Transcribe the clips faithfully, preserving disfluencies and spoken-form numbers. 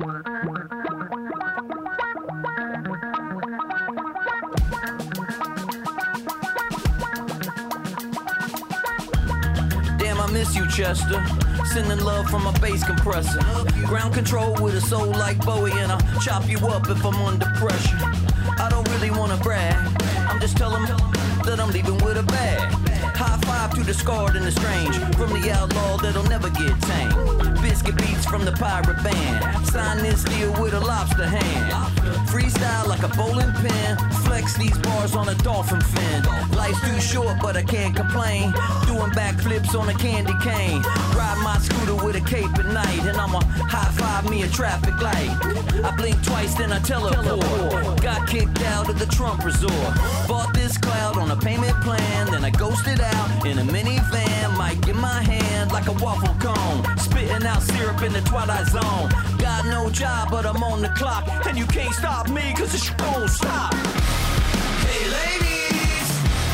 Miss you, Chester. Sending love from a bass compressor. Ground control with a soul like Bowie, and I'll chop you up if I'm under pressure. I don't really wanna brag. I'm just telling that I'm leaving with a bag. High five to the scarred and the strange, from the outlaw that'll never get tamed. Biscuit beats from the pirate band. Sign this deal with a lobster hand. Freestyle like a bowling pin. Flex these bars on a dolphin fin. Life's too short, but I can't complain. Doing backflips on a candy cane. Ride my scooter with a cape at night, and I'ma high five me a traffic light. I blink twice, then I teleport. Got kicked out of the Trump resort. Bought this cloud on a payment plan, then I ghosted out in a minivan. Mic in my hand like a waffle cone. Spitting out syrup in the twilight zone. Got no job, but I'm on the clock, and you can't stop me, cause it's won't stop. Hey ladies,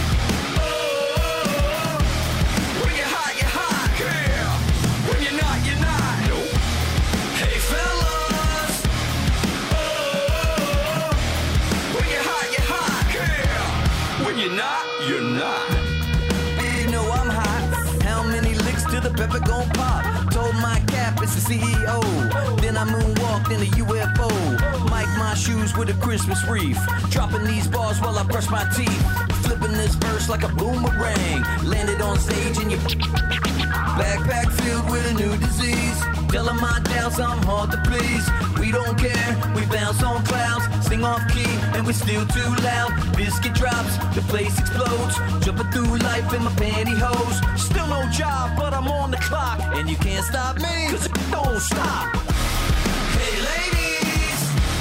oh, when you're hot, you're hot, girl. When you're not, you're not. Nope. Hey fellas, oh, when you're hot, you're hot, girl. When you're not, you're not. You know I'm hot. How many licks till the pepper gon' pop? Told my cap it's the C E O. Then I moonwalked in a U F O. Mic my shoes with a Christmas wreath. Dropping these bars while I brush my teeth. Flipping this verse like a boomerang. Landed on stage in your backpack filled with a new disease. Telling my doubts I'm hard to please. We don't care, we bounce on clouds. Sing off key and we're still too loud. Biscuit drops, the place explodes. Jumping through life in my pantyhose. Still no job, but I'm on the clock. And you can't stop me, cause it don't stop. Hey ladies,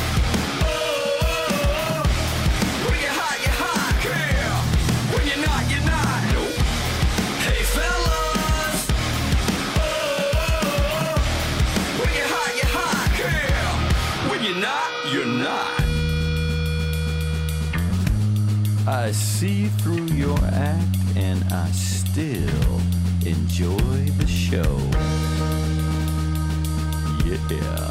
oh, when you're hot, you're hot, girl. When you're not, you're not. Nope. Hey fellas, oh, when you're hot, you're hot, girl. When you're not, you're not. I see through your act and I still enjoy the show. Yeah.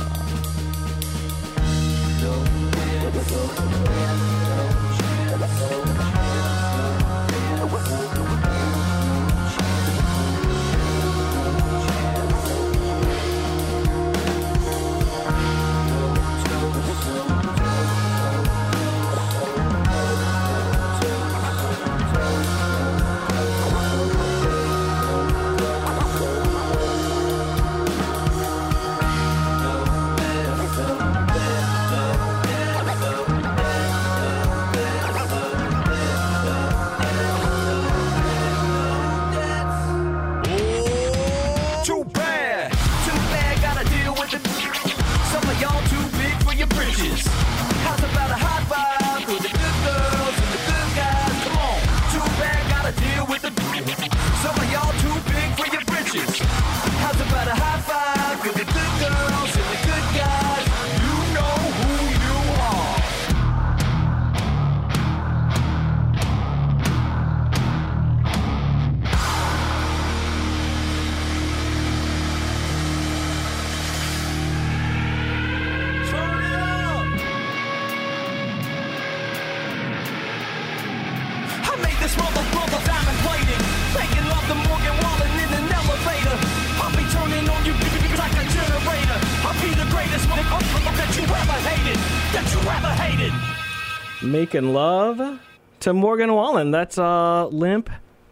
Making love to Morgan Wallen. That's uh, Limp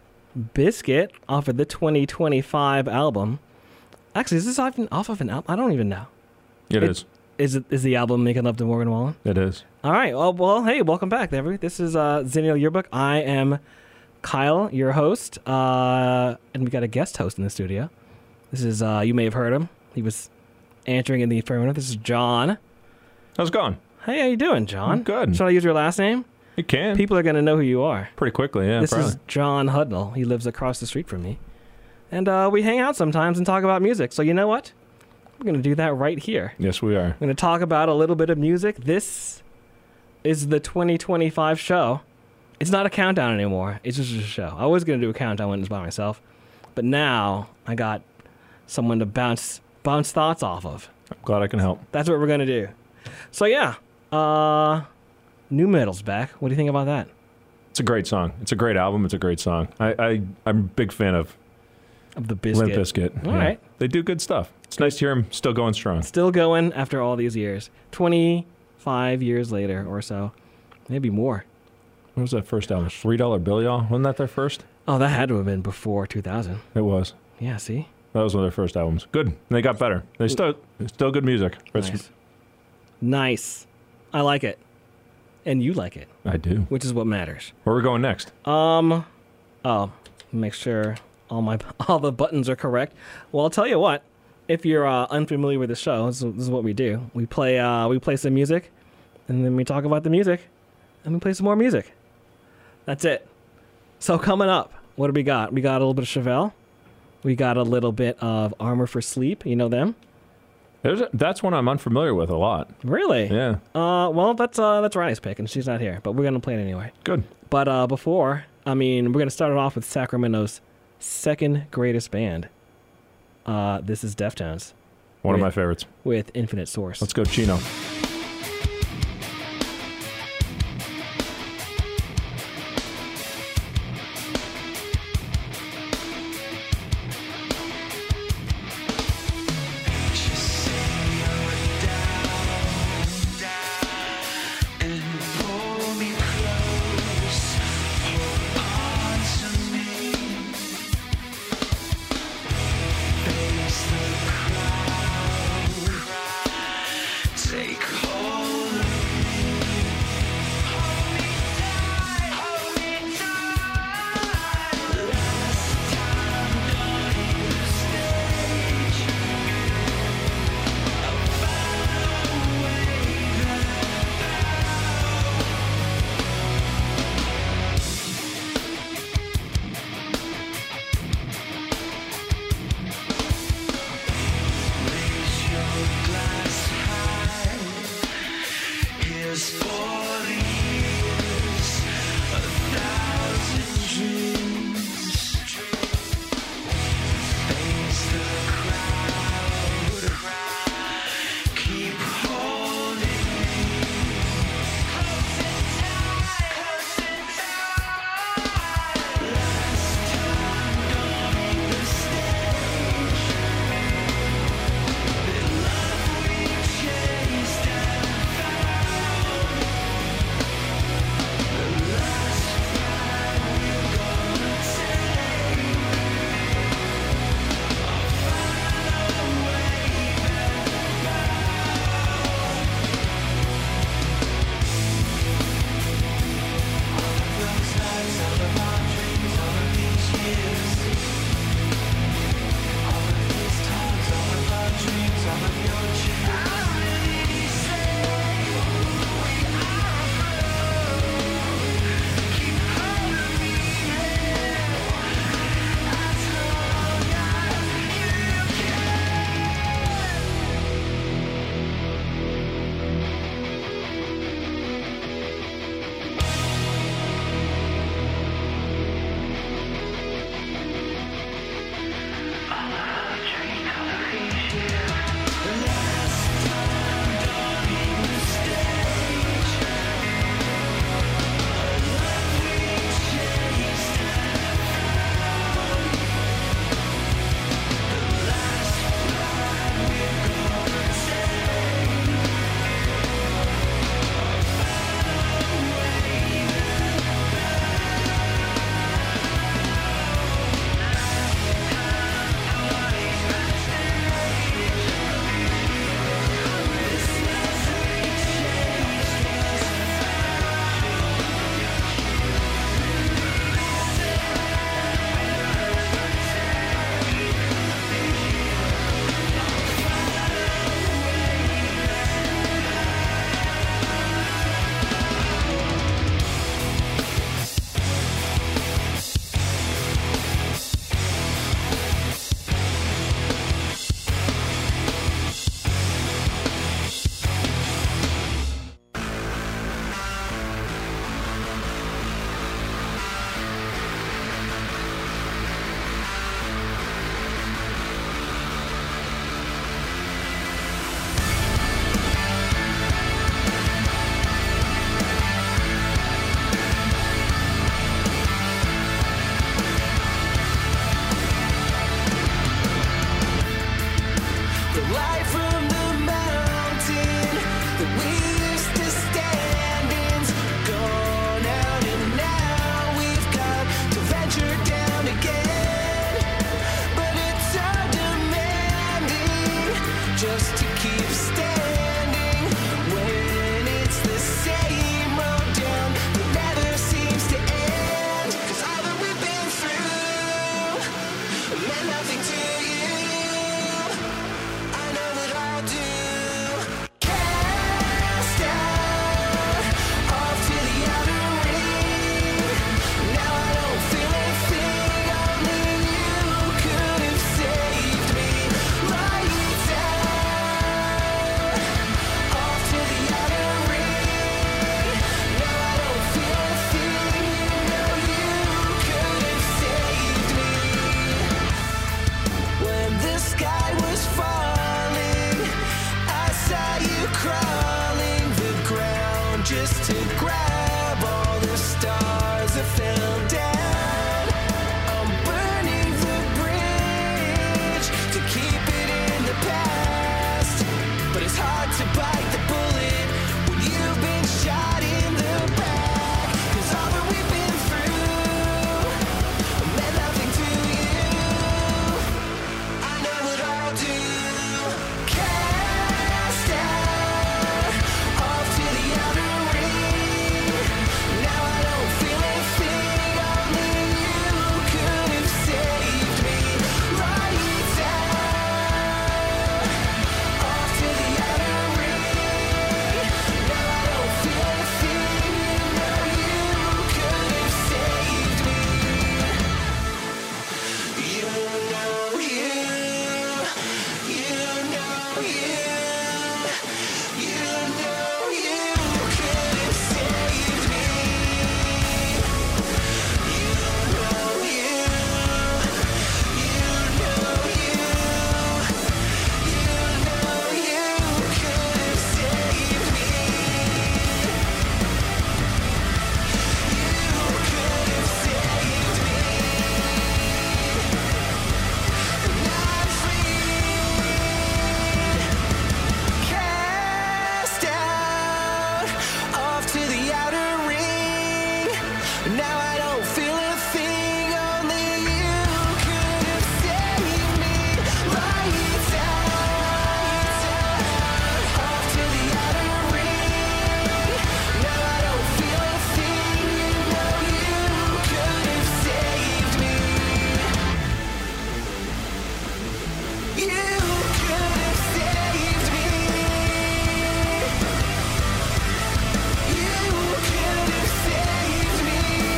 Bizkit off of the twenty twenty-five album. Actually, is this off, off of an album? I don't even know. It, it is. Is it? Is the album Making Love to Morgan Wallen? It is. All right. Well, well hey, welcome back, everybody. This is uh, Zennial Yearbook. I am Kyle, your host, uh, and we got a guest host in the studio. This is, uh, you may have heard him. He was answering in the affirmative. This is John. How's it going? Hey, how you doing, John? I'm good. Should I use your last name? You can. People are going to know who you are. Pretty quickly, yeah, This probably. is John Hudnall. He lives across the street from me. And uh, we hang out sometimes and talk about music. So you know what? We're going to do that right here. Yes, we are. We're going to talk about a little bit of music. This is the twenty twenty-five show. It's not a countdown anymore. It's just a show. I was going to do a countdown when it was by myself. But now I got someone to bounce bounce thoughts off of. I'm glad I can help. That's what we're gonna do. So yeah, uh, new metal's back. What do you think about that? It's a great song. It's a great album. It's a great song. I, I I'm a big fan of Of the Biscuit. Limp Bizkit. All right. They do good stuff. It's nice to hear them still going strong. Still going after all these years. twenty-five years later or so. Maybe more. What was that first album? Three Dollar Bill, y'all? Wasn't that their first? Oh, that had to have been before two thousand. It was. Yeah, see? That was one of their first albums. Good. And they got better. They still still good music. It's- Nice. Nice. I like it. And you like it, I do. which is what matters. Where are we going next? Um, oh, make sure all my all the buttons are correct. Well, I'll tell you what. If you're uh, unfamiliar with the show, this is, this is what we do. We play uh, we play some music, and then we talk about the music, and we play some more music. That's it. So coming up, what do we got? We got a little bit of Chevelle. We got a little bit of Armor for Sleep. You know them? There's a, that's one I'm unfamiliar with a lot. Really? Yeah. Uh, well, that's uh, that's Ronnie's pick, and she's not here, but we're gonna play it anyway. Good. But uh, before, I mean, we're gonna start it off with Sacramento's second greatest band. Uh, this is Deftones One of Wait. my favorites. with Infinite Source. Let's go, Chino. just to grab all the stars that fell down. I'm burning the bridge to keep it in the past, but it's hard to bite the bullet when you've been shot in the back. 'Cause all that we've been through meant nothing to you. I know what I'll do. Cast out off to the outer ring. Now I don't feel a thing. Only you could have saved me. Right down off to the outer ring. Now I don't feel a thing. You know you could have saved me. You know you, you know you, you know you could have saved me. You know you, you know you, you know you could have saved me. You could have saved me. Not free. Cast out off to the outer ring. Now I don't feel a thing. Only you could have saved me. Right down off to the outer ring. Now I don't feel a thing. You know you could have saved me. You could have saved me. You could have saved me.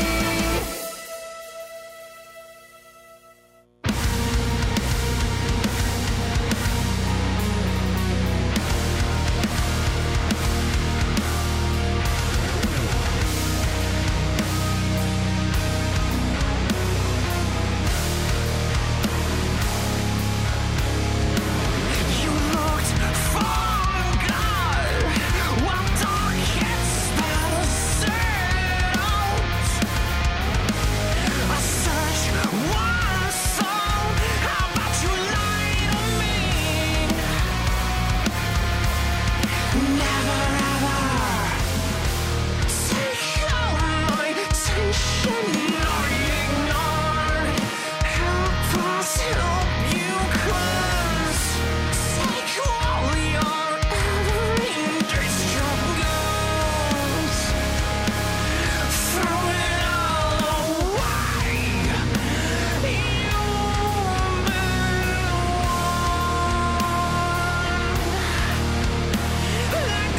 You looked for God. What darkest spells set out? I searched one soul. How about you lie to me? Never ever take all my attention or ignore. Help us help you, 'cause take all your every struggles. Throw it all away. You've been one. Let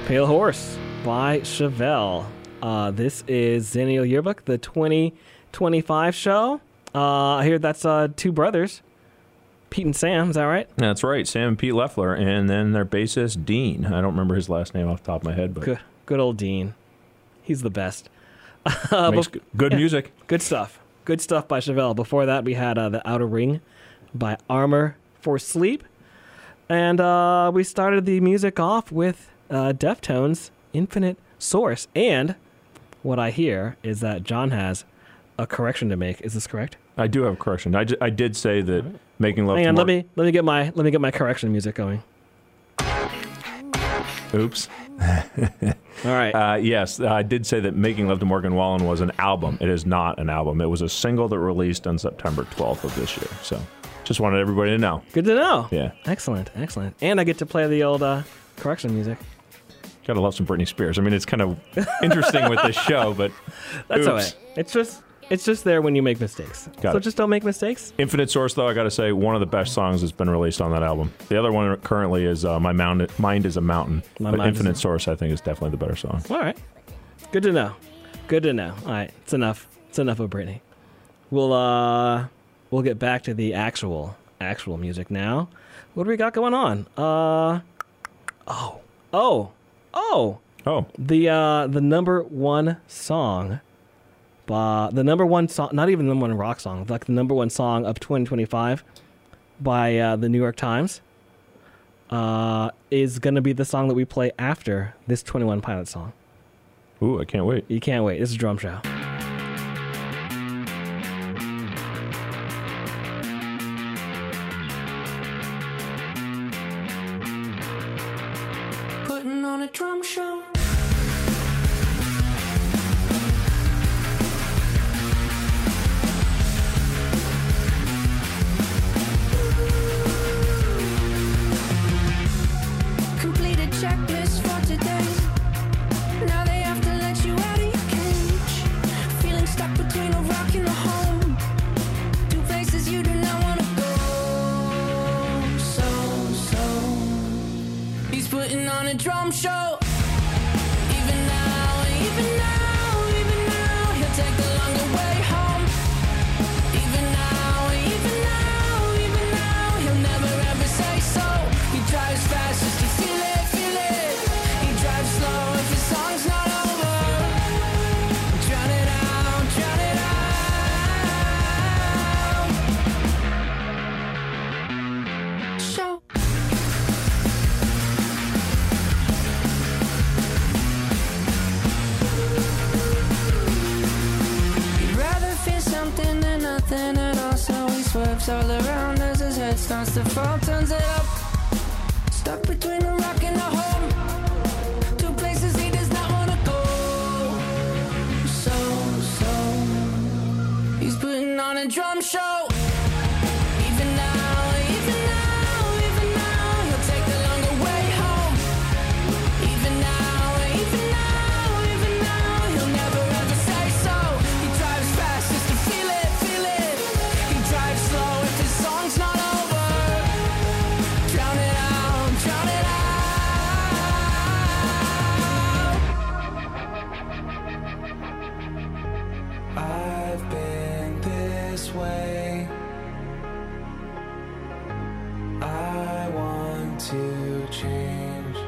Pale Horse by Chevelle. Uh, this is Zennial Yearbook, the twenty twenty-five show. Uh, I hear that's uh, two brothers, Pete and Sam. Is that right? That's right, Sam and Pete Loeffler, and then their bassist Dean. I don't remember his last name off the top of my head, but Good, good old Dean. He's the best. Uh, makes bef- good, good yeah. music. Good stuff. Good stuff by Chevelle. Before that, we had uh, The Outer Ring by Armor for Sleep. And uh, we started the music off with uh, Deftones' Infinite Source. And what I hear is that John has a correction to make. Is this correct? I do have a correction. I, ju- I did say that making love Hang to on, Mar- let me let me get my let me get my correction music going. Oops. All right. Uh, yes, I did say that Making Love to Morgan Wallen was an album. It is not an album. It was a single that released on September twelfth of this year. So just wanted everybody to know. Good to know. Yeah. Excellent. Excellent. And I get to play the old uh, correction music. Gotta love some Britney Spears. I mean, it's kind of interesting with this show, but That's oops. all right. It's just it's just there when you make mistakes. Got so it. just don't make mistakes. Infinite Source, though, I gotta say, one of the best songs that's been released on that album. The other one currently is uh, My Mound- Mind is a Mountain. My but Mind is Infinite a- Source, I think, is definitely the better song. All right. Good to know. Good to know. All right. It's enough. It's enough of Britney. We'll uh we'll get back to the actual actual music now. What do we got going on? Uh oh. Oh. Oh. Oh, The uh the number one song by the number one song, not even the number one rock song, like the number one song of twenty twenty-five by uh, the New York Times uh is going to be the song that we play after this twenty-one Pilots song. ooh, I can't wait. You can't wait. This is Drum Show. Putting on a drum show. Complete a checklist for today. Now they have to let you out of your cage. Feeling stuck between a rock and a home. Two places you do not want to go. So, so. He's putting on a drum show. Even now, even now, even now, he'll take the longer way home. Even now, even now, even now, he'll never ever say so. He drives fast just to feel it, feel it. He drives slow if his song's not over. Drown it out, drown it out. Show. He'd rather feel something than nothing at all, so he swerves all around as his head starts to fall, turns it up. Stuck between a rock and a home. Two places he does not want to go. So, so. He's putting on a drum show. Even now, even now, even now, he'll take the longer way home. Even now, even now, even now, he'll never ever say so. He drives fast just to feel it, feel it. He drives slow if his song's not over. Drown it out, drown it out. I've been this way. I want to change.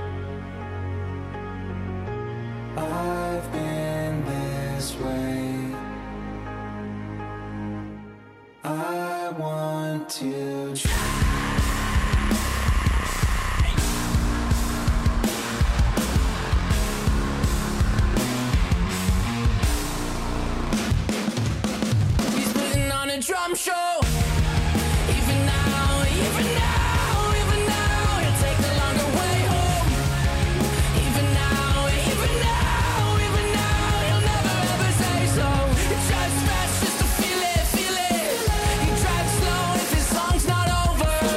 I've been this way. I want to change. He's putting on a drum show. Even now, even now, even now, he'll take the longer way home. Even now, even now, even now, he'll never ever say so. He drives fast just to feel it, feel it. He drives slow if his song's not over.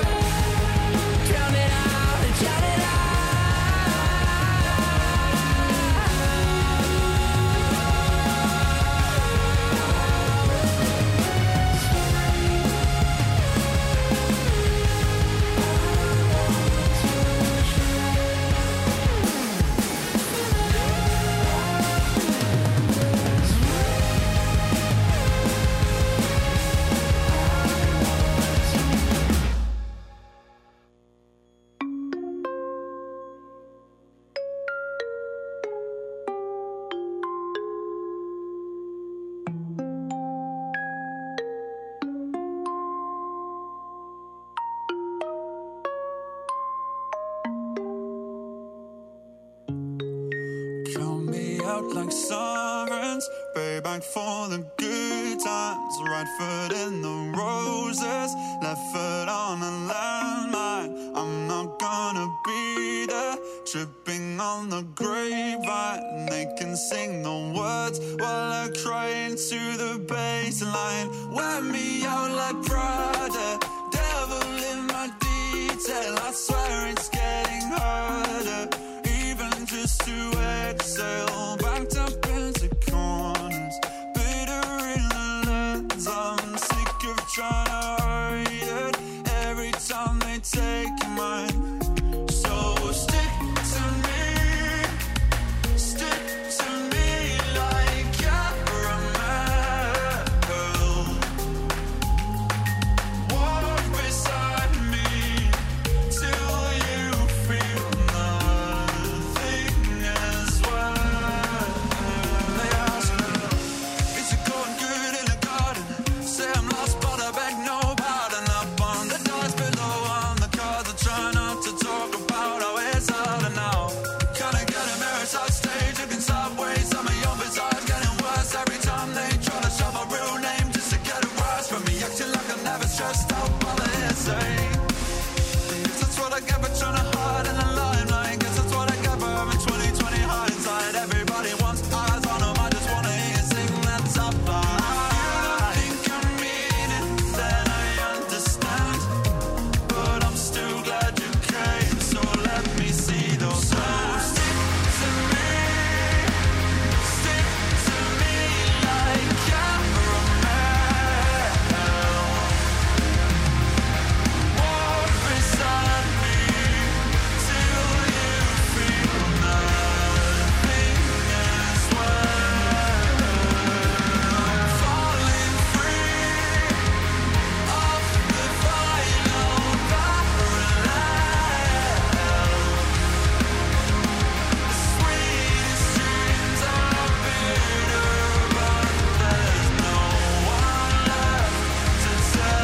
out like sirens, way back for the good times. Right foot in the roses, left foot on a landmine. I'm not gonna be there, tripping on the grapevine. They can sing the words while I cry into the baseline. Wear me out like Prada, devil in my detail. I swear it's getting harder, even just to exhale. Backed up into corners, bitter in the lens. I'm sick of trying to hide it every time they take mine. So stick to me, stick to me like caramel. Walk beside me till you feel nothing as well. They ask me, is it going good in the garden? Say I'm lost, but I beg no pardon. Up on the dice below on the cards, I try not to talk about how it's harder now. Kinda get embarrassed on stage, looking sideways. Some of your bizarres getting worse every time they try to shove a real name just to get it worse from me. Acting like I'm never stressed out by the hearsay. Guess that's what I get for trying to hide in the limelight. Guess that's what I get for having twenty twenty hindsight. Everybody wants eyes on them, I just wanna hear you sing that top line. You don't think I mean it, then I understand. But I'm still glad you came, so let me see those hands. Stick to me, stick to me like caramel. Walk beside me till you feel nothing as well. Falling free off the final parallel. The sweetest dreams are bitter, but there's no one left to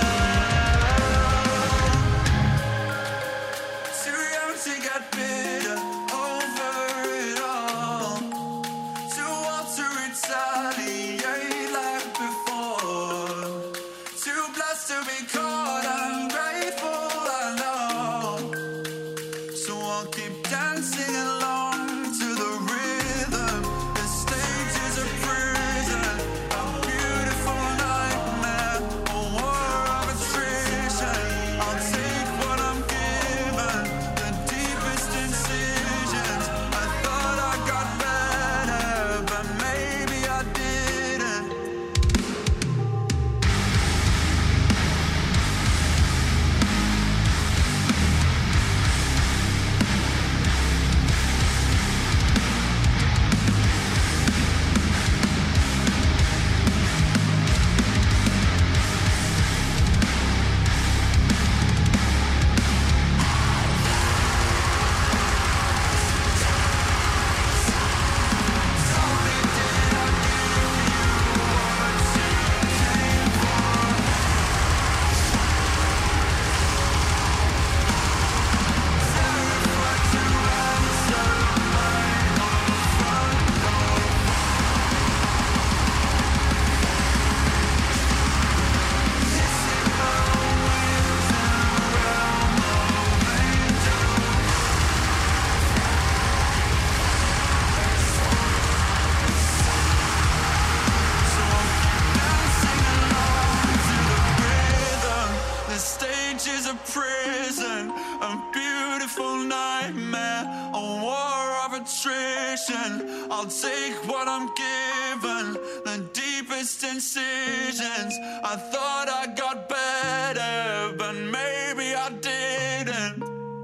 tell. Too young to get bitter over it all, too old to retaliate like before, too blessed to be caught ungrateful, I know. So I'll keep dancing along to the rhythm. The stage is a prison, a beautiful nightmare, a war of attrition. I'll take what I'm given, the deepest incisions. I thought I got better, but maybe I didn't. The stage is a prison, a beautiful nightmare, a war of attrition. I'll take what I'm given, the deepest incisions. I thought I got better, but maybe I didn't.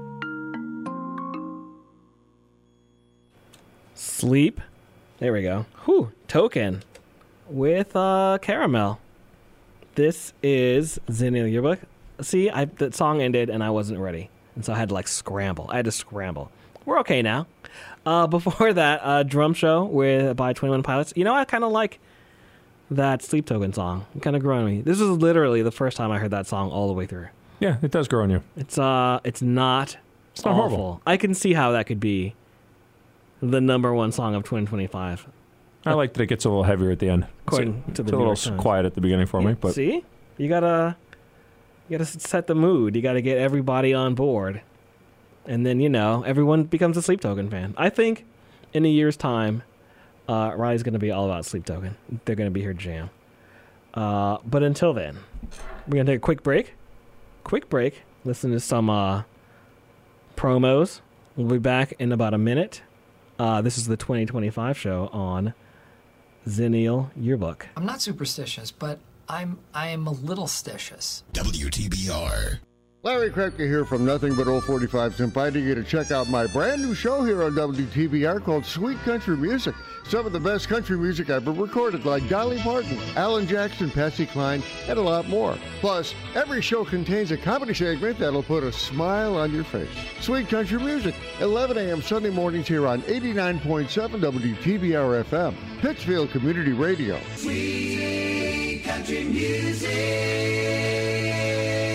Sleep. There we go. Whew. Token with uh, Caramel. This is Zennial Yearbook. See, I, the song ended and I wasn't ready. And so I had to like scramble. I had to scramble. We're okay now. Uh, before that, uh, Drum Show with by twenty-one Pilots. You know, I kind of like that Sleep Token song. It kind of grew on me. This is literally the first time I heard that song all the way through. Yeah, it does grow on you. It's uh, it's not. It's not awful. horrible. I can see how that could be the number one song of twenty twenty-five. I like that it gets a little heavier at the end. According it's to the it's a New little York Times. quiet at the beginning for me, Yeah, but see, you gotta you gotta set the mood. You gotta get everybody on board, and then you know everyone becomes a Sleep Token fan. I think in a year's time, uh, Riley's gonna be all about Sleep Token. They're gonna be here to jam. Uh, but until then, we're gonna take a quick break. Quick break. Listen to some uh, promos. We'll be back in about a minute. Uh, this is the twenty twenty-five show on Zennial Yearbook. I'm not superstitious, but I'm I am a little stitious. W T B R. Larry Krepke here from Nothing But Old forty-fives, inviting you to check out my brand new show here on W T B R called Sweet Country Music. Some of the best country music ever recorded, like Dolly Parton, Alan Jackson, Patsy Cline, and a lot more. Plus, every show contains a comedy segment that'll put a smile on your face. Sweet Country Music, eleven a.m. Sunday mornings here on eighty-nine point seven W T B R F M, Pittsfield Community Radio. Sweet country music.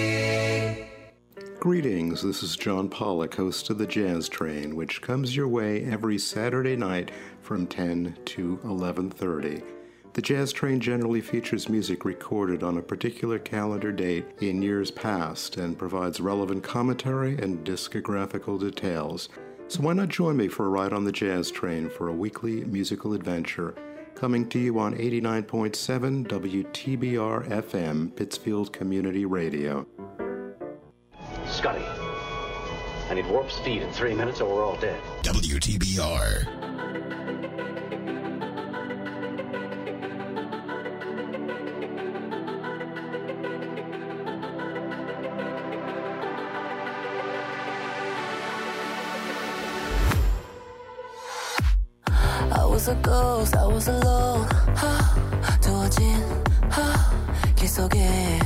Greetings, this is John Pollock, host of The Jazz Train, which comes your way every Saturday night from ten to eleven thirty. The Jazz Train generally features music recorded on a particular calendar date in years past and provides relevant commentary and discographical details. So why not join me for a ride on the Jazz Train for a weekly musical adventure, coming to you on eighty-nine point seven W T B R F M, Pittsfield Community Radio. Scotty, I need warp speed in three minutes or we're all dead. W T B R. I was a ghost, I was alone. 하, 두어진 하, 길 속에.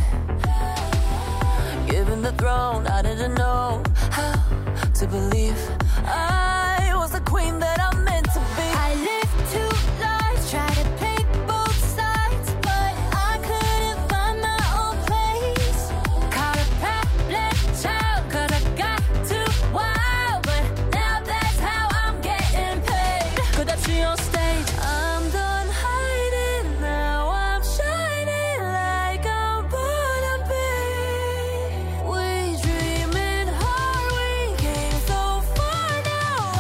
Given the throne, I didn't know how to believe I was the queen that I'm meant to be. I lived two lives, tried to pick both sides, but I couldn't find my own place. Caught a problem child, cause I got too wild, but now that's how I'm getting paid. 끝없이 on stage, I'm done hiding, now I'm shining like I'm born to be. We dreaming hard, we came so far, now I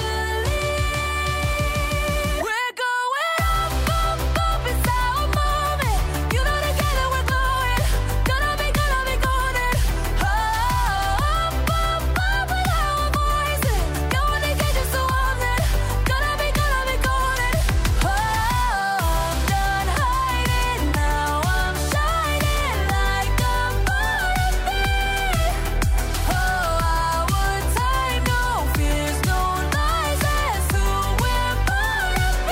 believe we're going up, up, up, it's our moment. You know together we're glowing, gonna be, gonna be golden. Up, up, up with our voices, going to get you so on it, gonna be, gonna be golden. Oh, I'm done hiding, now I'm shining like I'm born to be. Oh, our time, no fears, no lies, that's who we're born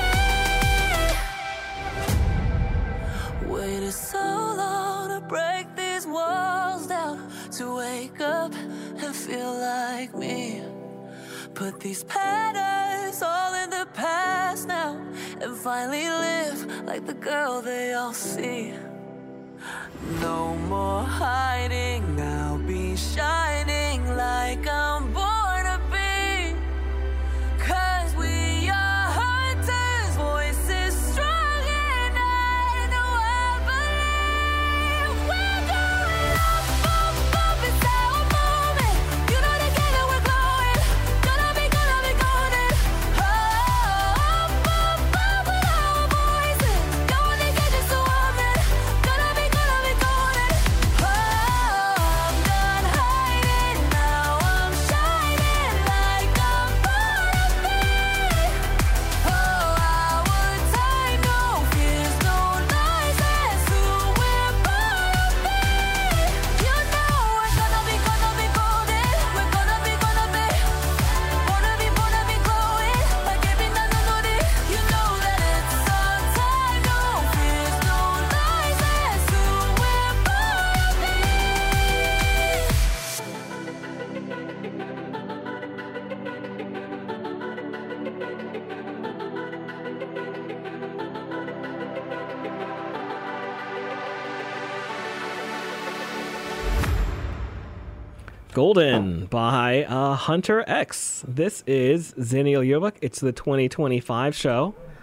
to be. Waited so long to break these walls down, to wake up and feel like me. Put these patterns all in the past now, and finally live like the girl they all see. No more hiding, now be shining like I'm born to be. Cause we are hunters, voices strong, and I know I believe we're going up, up, up, it's our moment. You know together we're glowing, gonna be, gonna be golden. Oh, up, up, up with our voices, going to get you so on it, gonna be, gonna be golden. Oh, I'm done hiding, now I'm shining like I'm born to be. Oh, our time, no fears, no lies, that's who we're born to be. You know we're gonna be, gonna be golden. We're gonna be, gonna be, born to be, born to be glowing like every night on the day. You know that it's our time, no fears, no lies, that's who we're born to be. Golden by uh, Hunter X. This is Zennial Yearbook. It's the twenty twenty-five show.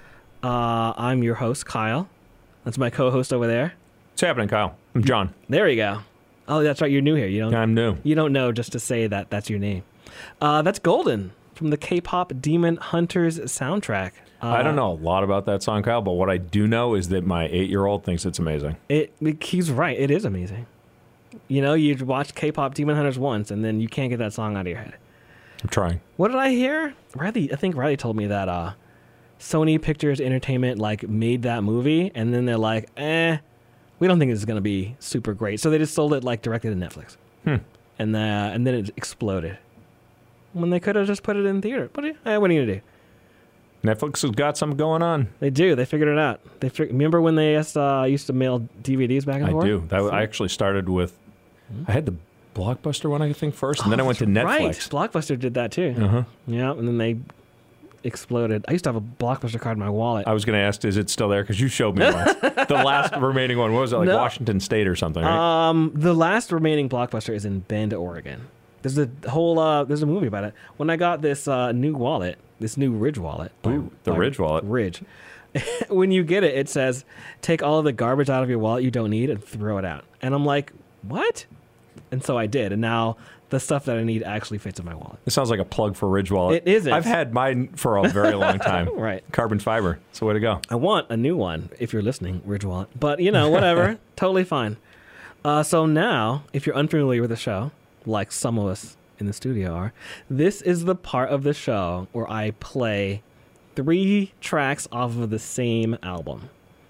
Uh, I'm your host, Kyle. That's my co-host over there. What's happening, Kyle? I'm John. There you go. Oh, that's right. You're new here. You don't. I'm new. You don't know just to say that that's your name. Uh, that's Golden from the K-pop Demon Hunters soundtrack. Uh, I don't know a lot about that song, Kyle, but what I do know is that my eight-year-old thinks it's amazing. It, it. He's right. It is amazing. You know, you watch K-pop Demon Hunters once, and then you can't get that song out of your head. I'm trying. What did I hear? Riley, I think Riley told me that uh, Sony Pictures Entertainment like made that movie, and then they're like, eh, we don't think it's going to be super great. So they just sold it like directly to Netflix. Hmm. And, uh, and then it exploded. When they could have just put it in theater. What are you, eh, what are you going to do? Netflix has got something going on. They do. They figured it out. They fig- Remember when they used, uh, used to mail D V Ds back and I forth? do. That, I actually started with, I had the Blockbuster one, I think, first, and then I went to Netflix. Right. Blockbuster did that too. Uh-huh. Yeah, and then they exploded. I used to have a Blockbuster card in my wallet. I was going to ask, is it still there? Because you showed me once. The last remaining one. What was it, like No. Washington State or something, right? Um, the last remaining Blockbuster is in Bend, Oregon. There's a whole uh, there's a movie about it. When I got this uh, new wallet, this new Ridge wallet, Ooh, the by Ridge wallet. Ridge. When you get it, it says take all of the garbage out of your wallet you don't need and throw it out. And I'm like, what? And so I did, and now the stuff that I need actually fits in my wallet. It sounds like a plug for Ridge Wallet. It isn't. I've had mine for a very long time. Right. Carbon fiber. It's the way to go. I want a new one, if you're listening, Ridge Wallet. But, you know, whatever. Totally fine. Uh, so now, if you're unfamiliar with the show, like some of us in the studio are, this is the part of the show where I play three tracks off of the same album.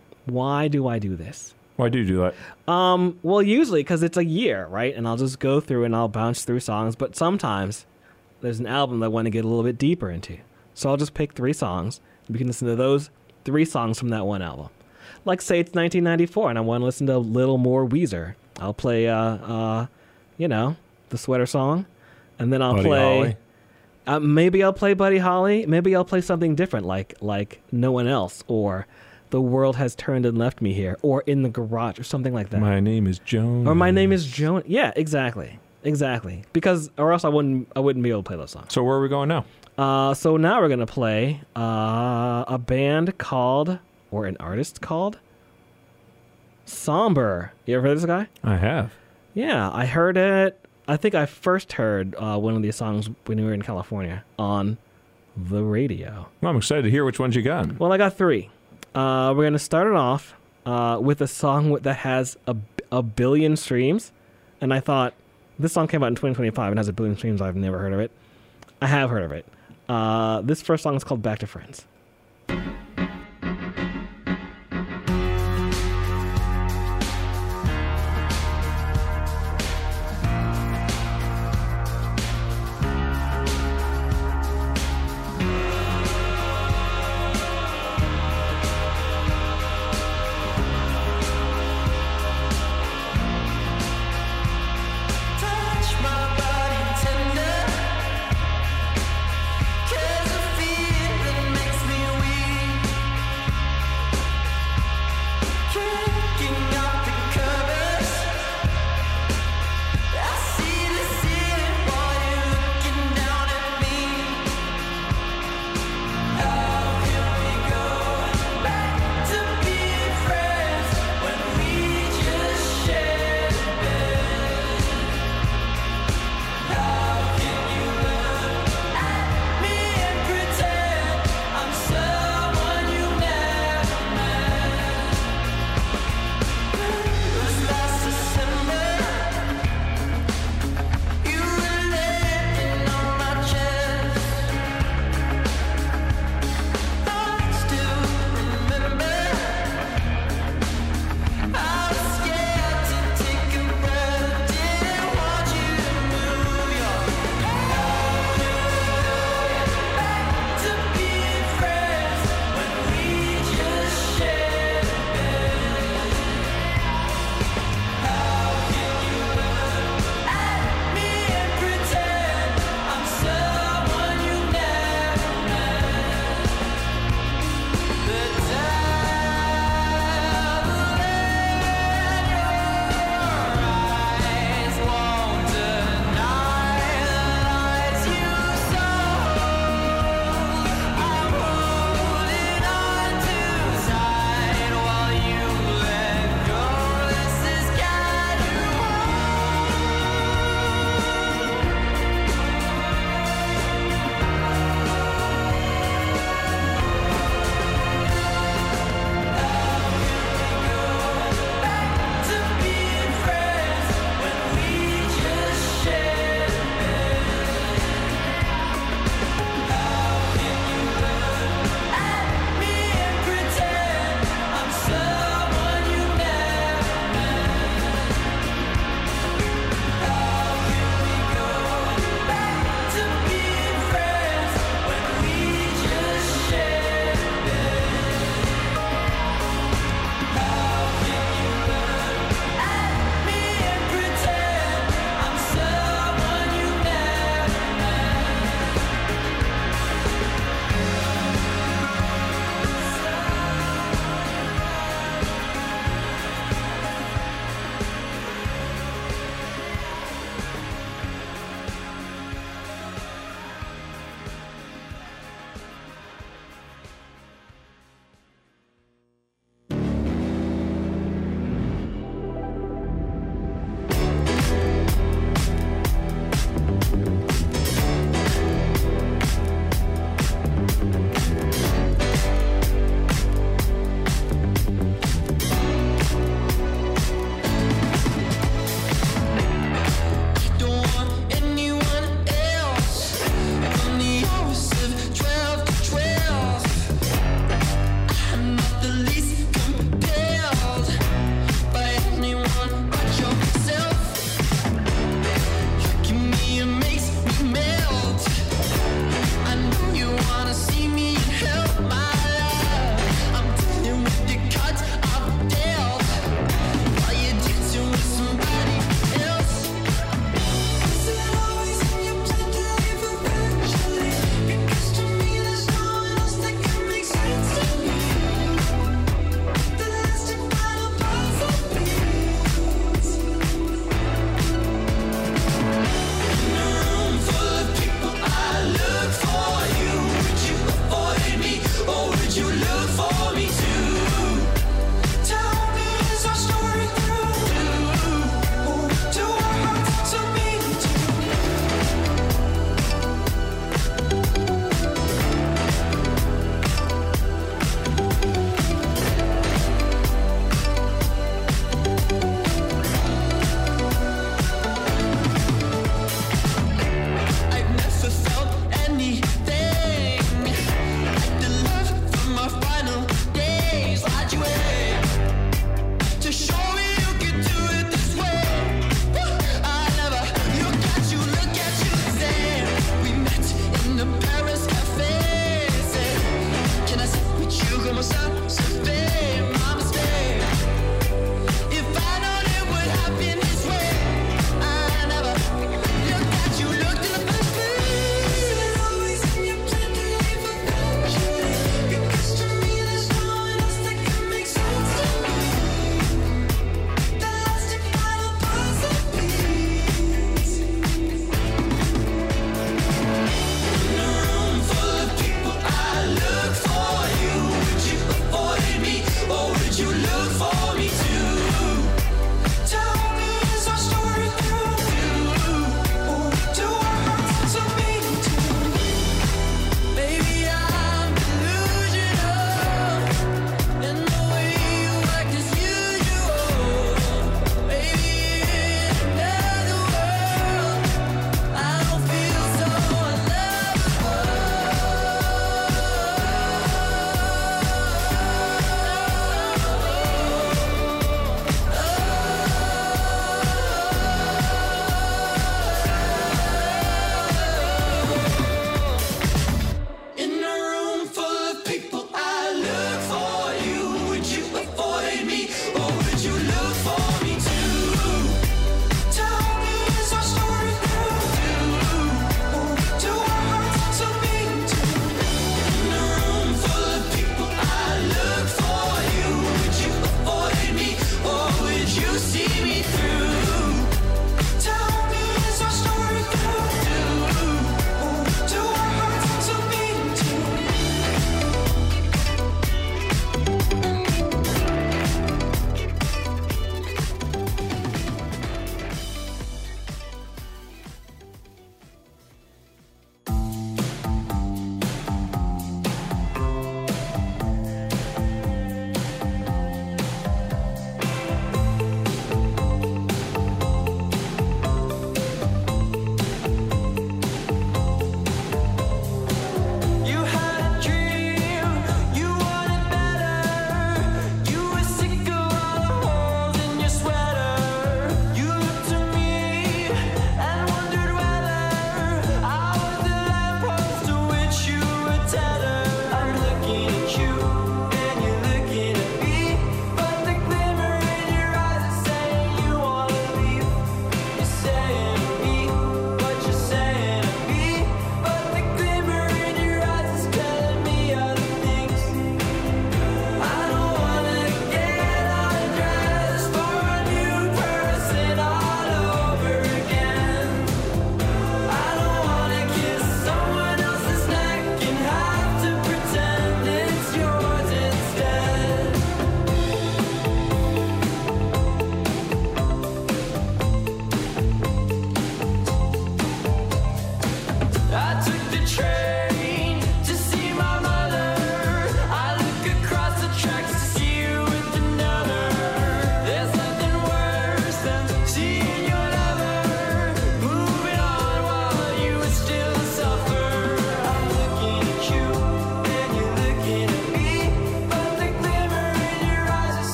Why do I do this? Why do you do that? Um, well, usually because it's a year, right? And I'll just go through and I'll bounce through songs. But sometimes there's an album that I want to get a little bit deeper into. So I'll just pick three songs. We can listen to those three songs from that one album. Like, say it's nineteen ninety-four and I want to listen to a little more Weezer. I'll play, uh, uh, you know, the Sweater Song. And then I'll Buddy play... Holly. Uh, maybe I'll play Buddy Holly. Maybe I'll play something different, like like No One Else, or The World Has Turned and Left Me Here, or In the Garage, or something like that. My name is Joan. Or My Name is Joan. Yeah, exactly, exactly. Because, or else I wouldn't I wouldn't be able to play those songs. So where are we going now? Uh, so now we're gonna play uh, a band called, or an artist called, Somber. You ever heard of this guy? I have. Yeah, I heard it. I think I first heard uh, one of these songs when we were in California on the radio. Well, I'm excited to hear which ones you got. Well, I got three. Uh, we're going to start it off uh, with a song with, that has a, a billion streams. And I thought, this song came out in twenty twenty-five and has a billion streams. I've never heard of it. I have heard of it. Uh, this first song is called Back to Friends. Touch my body tender, 'cause the feeling makes me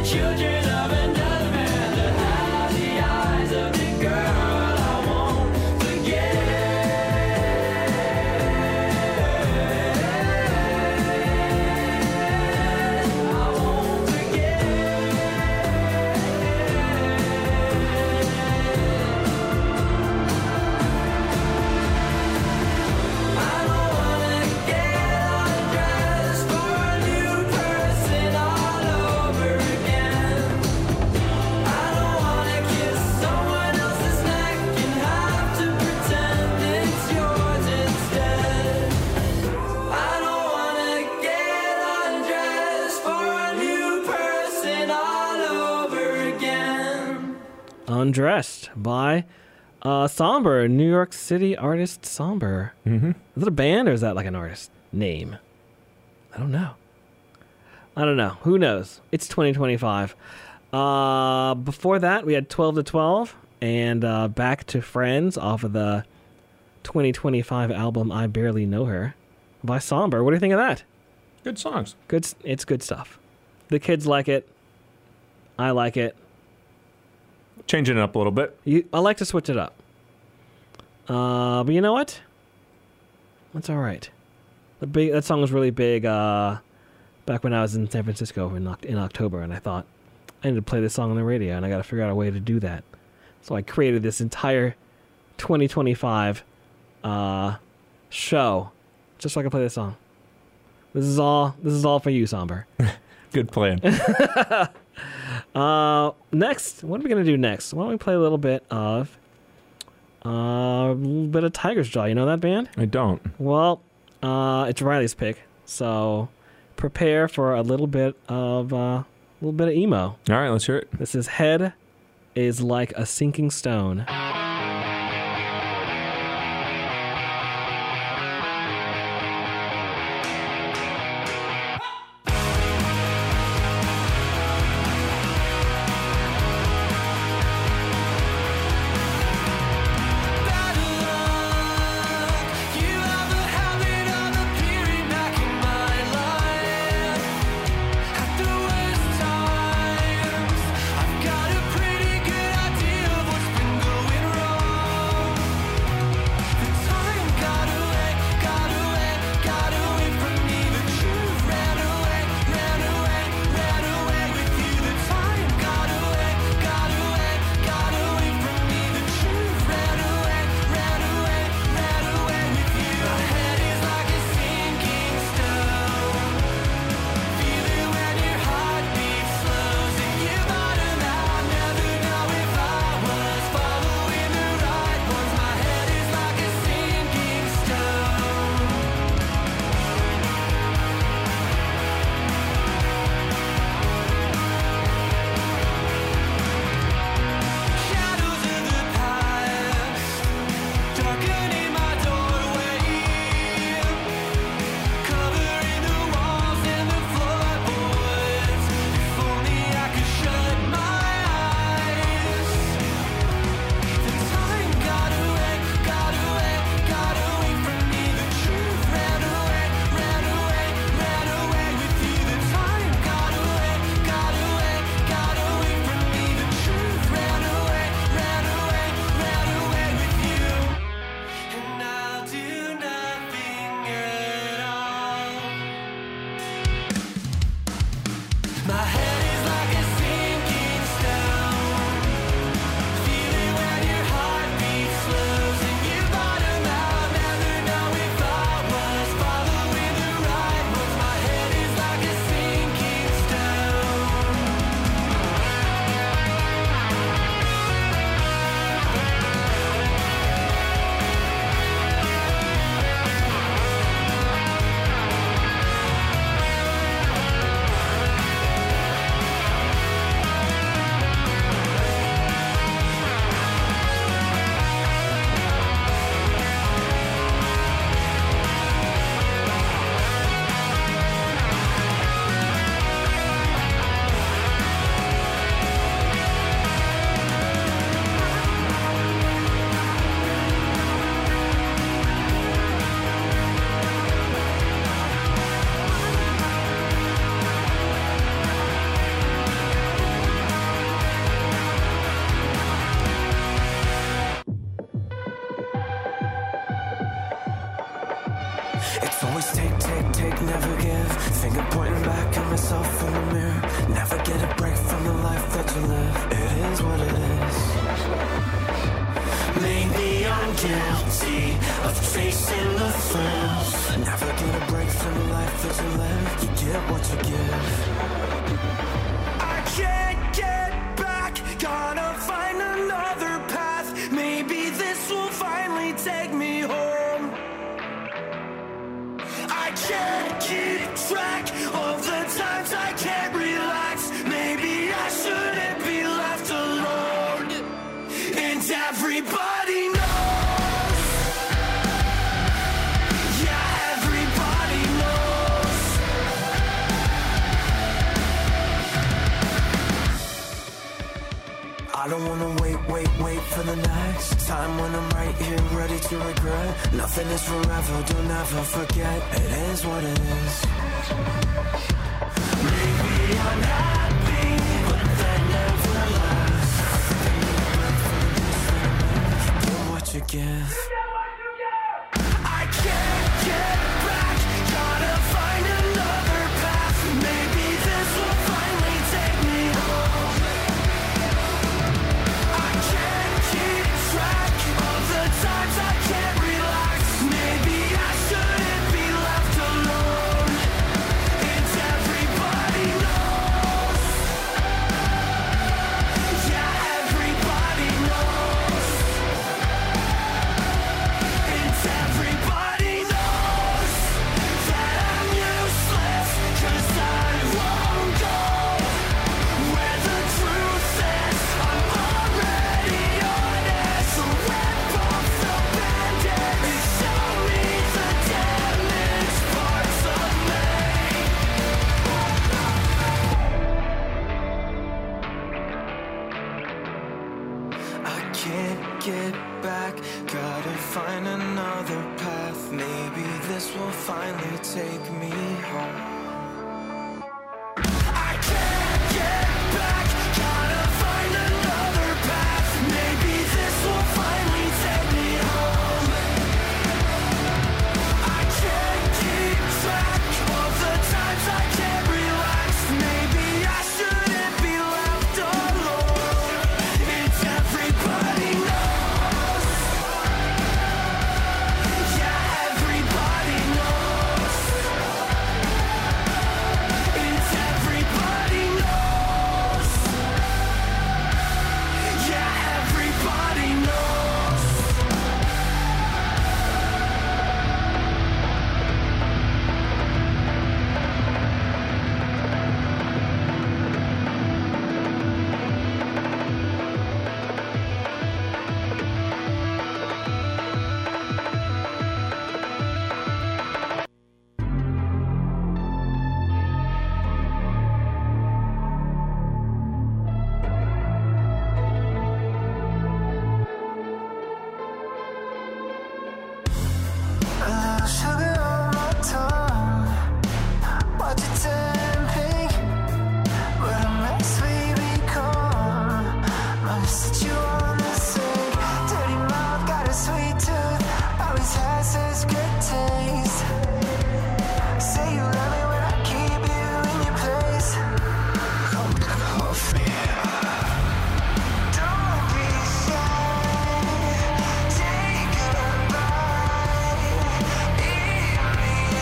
children of another man to have the eyes of the girl I won't Undressed by uh, Somber, New York City artist Somber. Mm-hmm. Is it a band or is that like an artist name? I don't know. I don't know. Who knows? It's twenty twenty-five. Uh, before that, we had twelve to twelve and uh, Back to Friends off of the twenty twenty-five album I Barely Know Her by Somber. What do you think of that? Good songs. Good. It's good stuff. The kids like it. I like it. Changing it up a little bit. You, I like to switch it up. Uh, but you know what? That's all right. The big that song was really big uh, back when I was in San Francisco in, in October, and I thought I need to play this song on the radio, and I got to figure out a way to do that. So I created this entire twenty twenty-five uh, show just so I could play this song. This is all. This is all for you, Somber. Good plan. Uh, next, what are we gonna do next? Why don't we play a little bit of uh, a little bit of Tiger's Jaw? You know that band? I don't. Well, uh, it's Riley's pick, so prepare for a little bit of uh, a little bit of emo. All right, let's hear it. This is Head is Like a Sinking Stone. I've got a pretty good idea of what's been going take, take, never give. Finger pointing back at myself in the mirror. Never get a break from the life that you live. It is what it is. Maybe I'm guilty of chasing the thrills. Never get a break from the life that you live. You get what you give. I can't get back, gotta find another path. Maybe this will finally take me home. I can't keep track of the times I can't relax. Maybe I shouldn't be left alone. And everybody knows. Yeah, everybody knows. I don't wanna wait, wait, wait for the next time when I'm right here ready to regret. Nothing is forever, don't ever forget. It is what it is. Maybe I'm happy, but that never lasts. Get what you give. I can't get back, gotta find another path. Maybe this will finally take me home. I can't keep track of the times I can't relax. Maybe I shouldn't be left alone. It's everybody knows. Yeah, everybody knows. It's everybody knows that I'm useless, 'cause I won't go where the truth is. I'm already honest. So rip off the bandage and show me the damaged parts of me. I can't get back, gotta find another path. Maybe this will finally take me home. I can't get back, gotta find another path. Maybe this will finally take me home. I can't keep track of the times I can't relax. Maybe I shouldn't be left alone. It's everybody knows. Yeah, everybody knows. It's everybody knows. Yeah, everybody knows. A little sugar on my tongue. Watch it turn pink. What a mess we become. Mama set you on the sink. Dirty mouth, got a sweet tooth. Always has such good taste. Say you love me when I keep you in your place. Come coffee. Don't be shy. Take a bite. Eat me.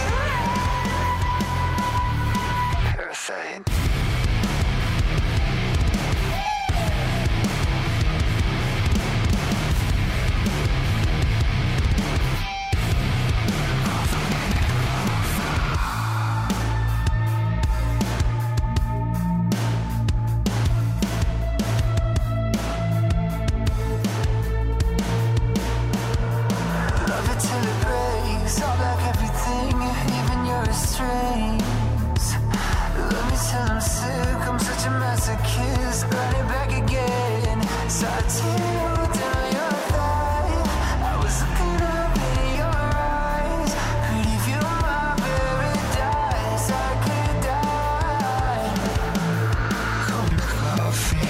Parasite. Love it till it breaks, all black everything, even your restraints. Love me till I'm sick, I'm such a masochist. Run it back again, saw a tear down your thigh. I was looking up in your eyes. Pretty view of my paradise, I could die. Come coffee.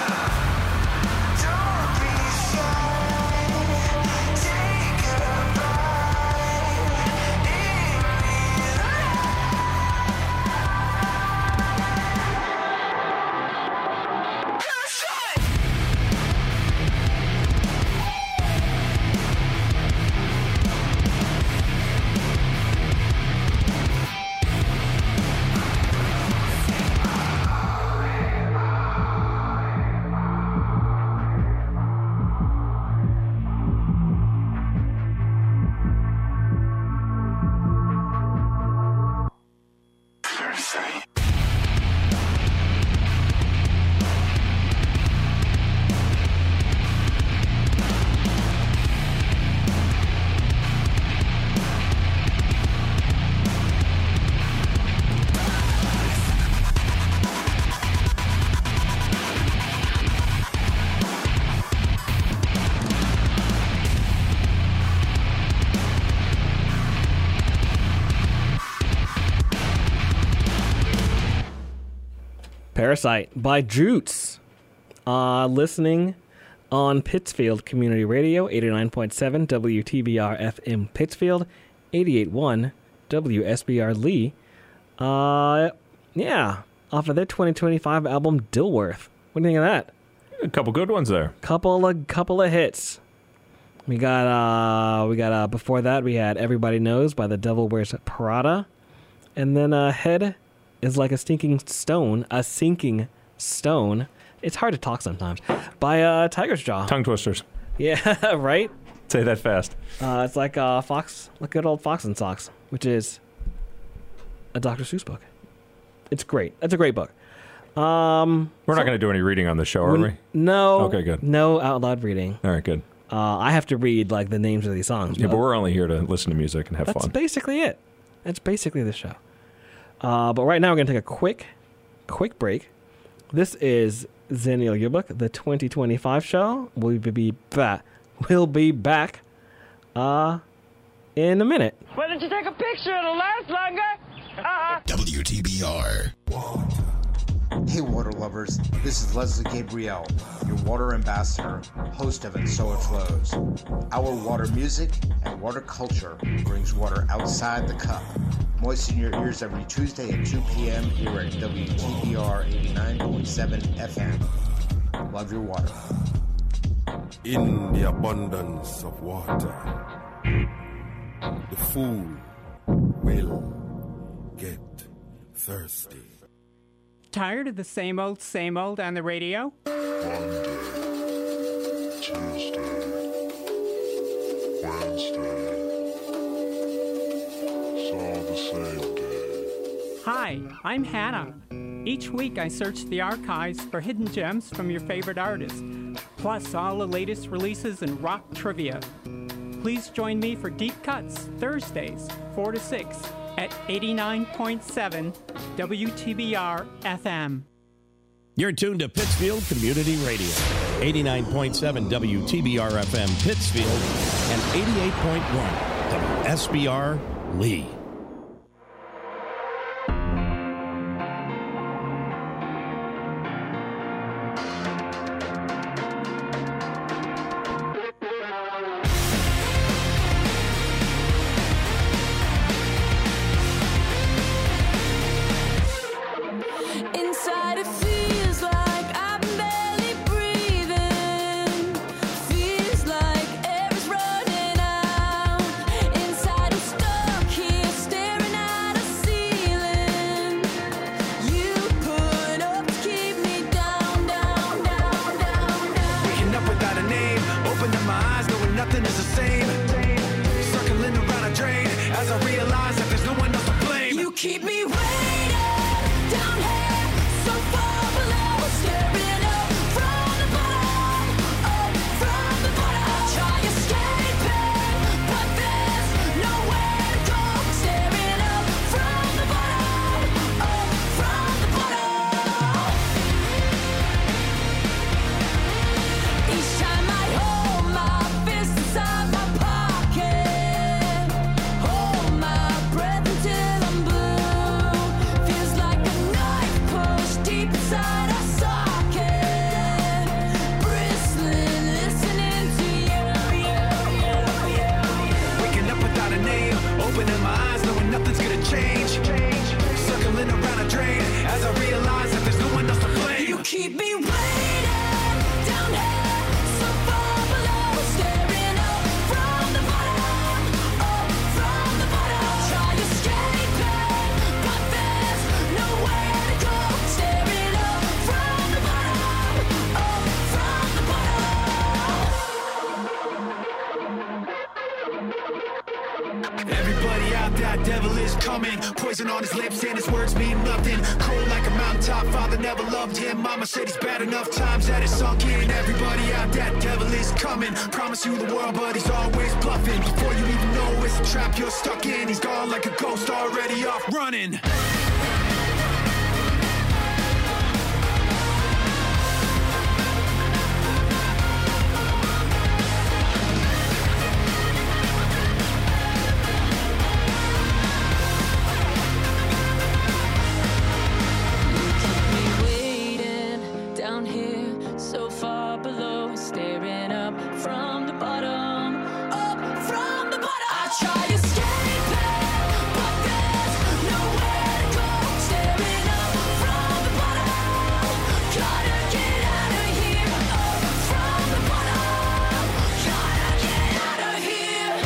Don't be shy. Take a bite. Eat me. Parasite by Jutes. Uh, listening on Pittsfield Community Radio, eighty-nine point seven W T B R F M Pittsfield, eighty-eight point one W S B R Lee. Uh, yeah, off of their twenty twenty-five album Dilworth. What do you think of that? A couple good ones there. Couple of couple of hits. We got uh we got uh before that we had Everybody Knows by The Devil Wears Prada, and then uh Head is Like a Stinking Stone, a sinking stone. It's hard to talk sometimes. By uh Tiger's Jaw. Tongue twisters. Yeah, right. Say that fast. Uh, it's like uh Fox, like good old Fox and Socks, which is a Doctor Seuss book. It's great. It's a great book. Um, We're so, not going to do any reading on the show, are we? No. Okay, good. No out loud reading. All right, good. Uh, I have to read like the names of these songs. Yeah, but we're only here to listen to music and have that's fun. That's basically it. That's basically the show. Uh, but right now we're going to take a quick, quick break. This is Zennial Yearbook, the twenty twenty-five show. We'll be back. We'll be back uh, in a minute. Why didn't you take a picture? It'll last longer. Uh-huh. W T B R. Hey, water lovers. This is Leslie Gabriel, your water ambassador, host of And So It Flows. Our water music and water culture brings water outside the cup. Moisten your ears every Tuesday at two p.m. here at W T B R eighty-nine point seven F M. Love your water. In the abundance of water, the fool will get thirsty. Tired of the same old, same old on the radio? Monday, Tuesday, Wednesday, it's all the same day. Hi, I'm Hannah. Each week I search the archives for hidden gems from your favorite artists, plus all the latest releases in rock trivia. Please join me for Deep Cuts, Thursdays, four to six, at eighty-nine point seven W T B R F M. You're tuned to Pittsfield Community Radio, eighty-nine point seven W T B R F M Pittsfield and eighty-eight point one W S B R Lee. Inside it feels like I'm barely breathing. Feels like air is running out. Inside I'm stuck here staring at a ceiling. You put up to keep me down, down, down, down, down. Waking up without a name, opening my eyes, knowing nothing is the same. Circling around a drain as I realize that there's no one else to blame. You keep me waiting down here, so far below, staring up from the bottom, up from the bottom. I try escaping, but there's nowhere to go. Staring up from the bottom, up from the bottom. Each time I hold my fist inside my pocket, hold my breath until I'm blue. Feels like a knife pushed deep inside a socket, bristling, listening to you, you, you, you, you. Waking up without a name, opening my eyes, knowing nothing's gonna change. Circling around a drain as I realize that there's no one else to blame. You keep me waiting down here, so far below, staring up from the bottom, up from the bottom. Try escaping, but there's nowhere to go. Staring up from the bottom, up from the bottom. Everybody out there, devil is coming. Poison on his lips and his words mean nothing. Cold like a mountaintop, father never loved him. Mama said he's bad enough times that it's sunk in. Everybody out there, devil is coming. Promise you the world, but he's always bluffing. Before you even know it's a trap you're stuck in, he's gone like a ghost already off running. Keep me waiting. so far below, staring up from the bottom, up from the bottom. I try to escape it, but there's nowhere to go. Staring up from the bottom, gotta get out of here. Up from the bottom, gotta get out of here.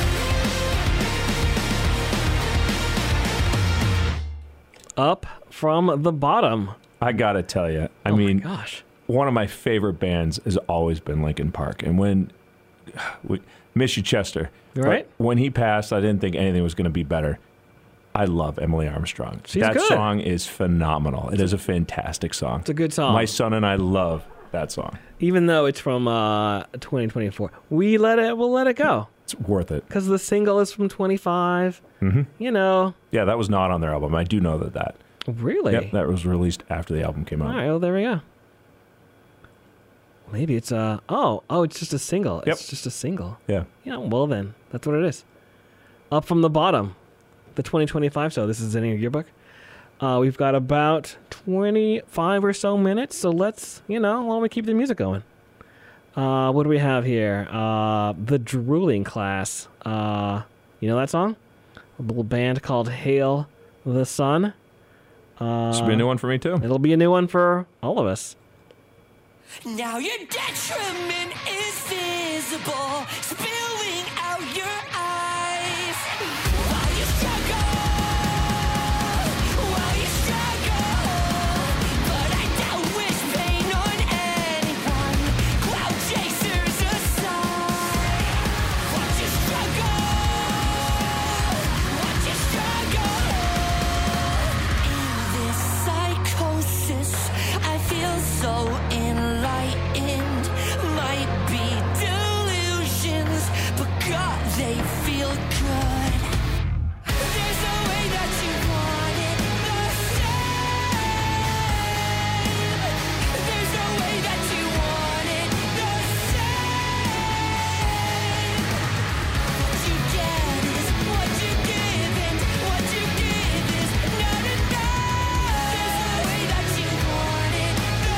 Up from the bottom. I gotta tell you, I Oh my mean, gosh. one of my favorite bands has always been Linkin Park, and when we miss you, Chester, You but right? when he passed, I didn't think anything was going to be better. I love Emily Armstrong. She's that good. song is phenomenal. It is a fantastic song. It's a good song. My son and I love that song. Even though it's from uh, twenty twenty-four, we let it. We'll let it go It's worth it. because the single is from twenty-five. hmm You know, Yeah, that was not on their album. I do know that. That. really. Yep, that was released after the album came All out. right. Well, there we go. Maybe it's a. Oh, oh, it's just a single. Yep. It's just a single. Yeah. Yeah. Well, then that's what it is. Up from the bottom, the twenty twenty-five. So this is in your yearbook. Uh, we've got about twenty-five or so minutes. So let's, you know, why don't we keep the music going? Uh, what do we have here? Uh, the Drooling Class. Uh, you know that song? A little band called Hail the Sun. Uh, This will be a new one for me too. It'll be a new one for all of us. Now your detriment is visible, spilling out your eyes. While you struggle, while you struggle, but I don't wish pain on anyone. Cloud chasers aside, watch you struggle, watch you struggle. In this psychosis, I feel so enlightened. Might be delusions, but God, they feel good. There's no way that you want it the same. There's no way that you want it the same. What you get is what you give, and what you give is not enough. There's no way that you want it the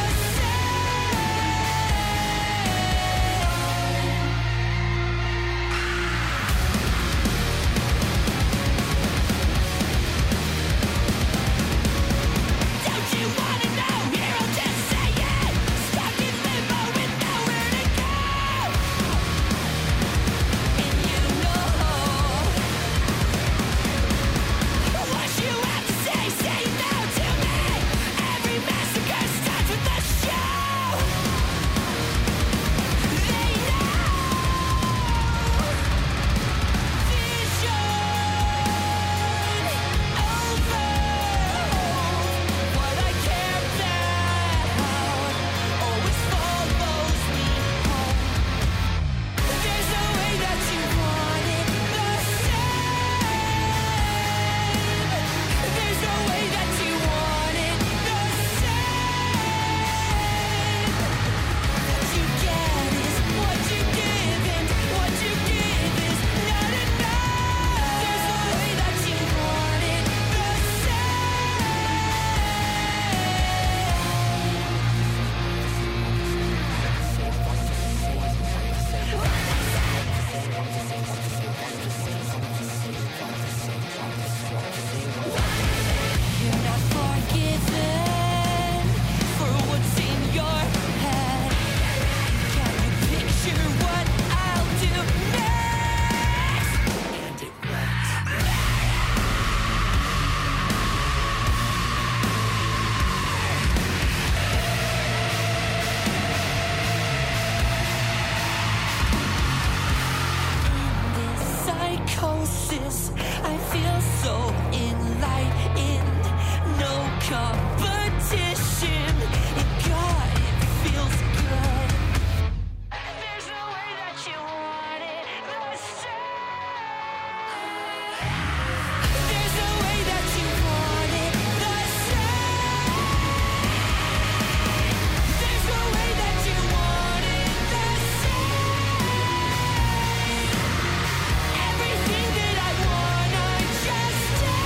Don't you wanna know? Here, I'll just say it. Stuck in limbo with nowhere to go. And you know what you have to say, say now to me. Every massacre starts with a show. They know vision over what I care about always follows me home. There's no way that you want it the same. There's no way that you want it the same. What you get is what you give, and what you give is not enough. There's no way that you want it the You're not forgiven for what's in your head. Can you picture what I'll do psychosis? I feel so enlightened. No competition. And God, it feels good. There's no way that you want it the same. There's no way that you want it the same. There's no way that you want it the same. Everything that I want, I just take.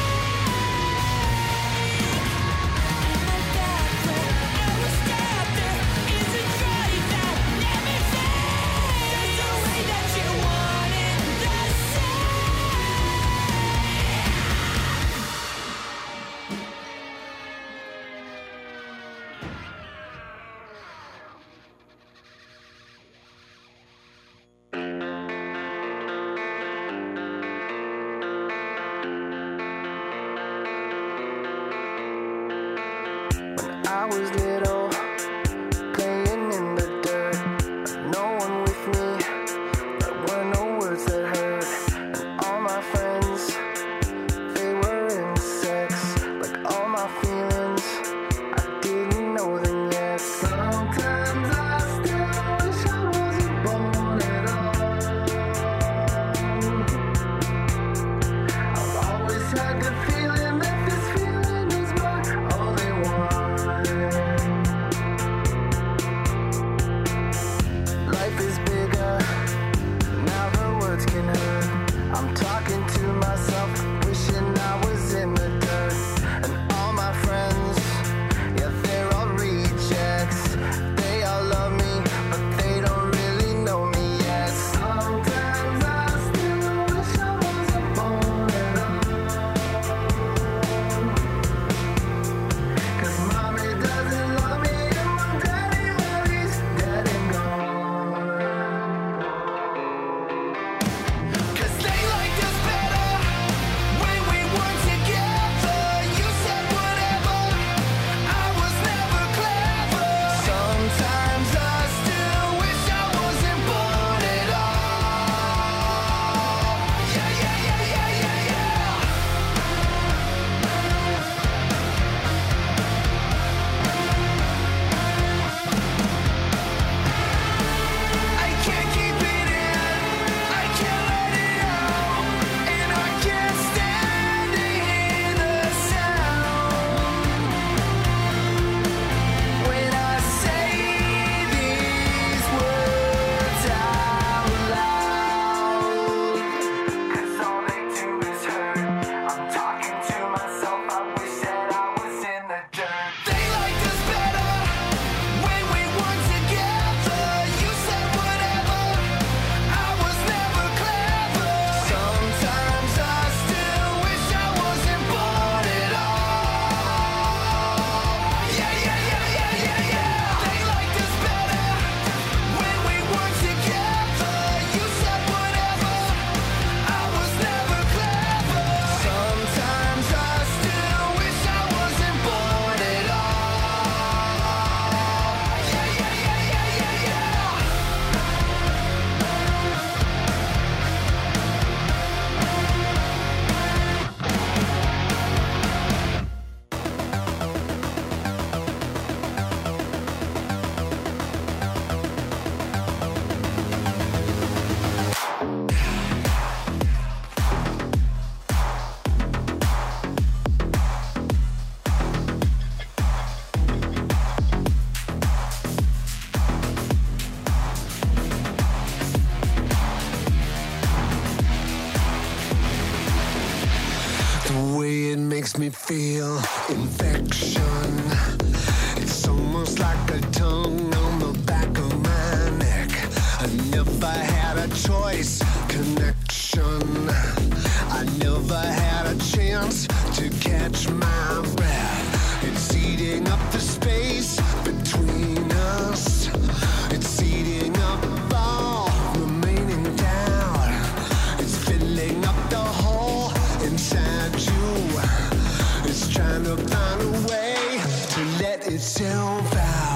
me feel infection. It's almost like a tongue on the back of my neck. I never had a choice, connection. I never had a chance to catch my breath. It's eating up the space between us. It's eating up all remaining doubt. It's filling up the hole inside you. It's trying to find a way to let itself out.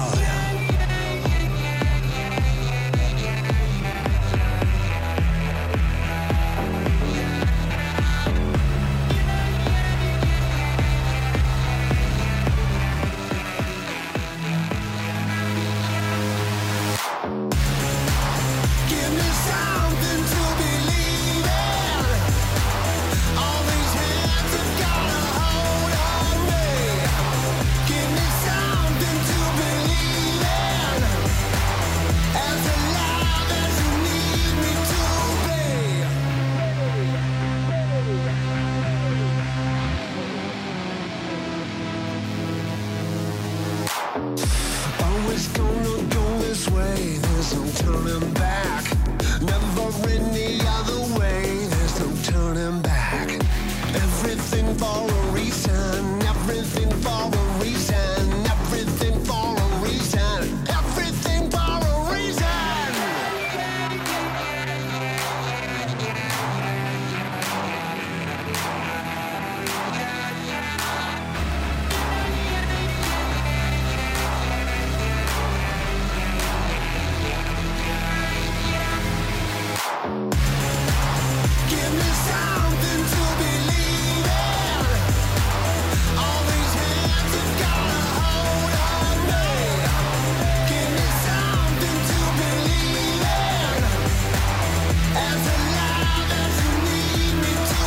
Give me something to believe in. All these hands have got a hold on me. Give me something to believe in. As alive as you need me to be. Always gonna go this way, there's no turning back. Never any other way, there's no turning back. Everything for a reason, everything for a reason, everything for a reason, everything for a reason. Give me something to believe in. All these hands have got a hold on me. Give me something to believe in. As alive as you need me to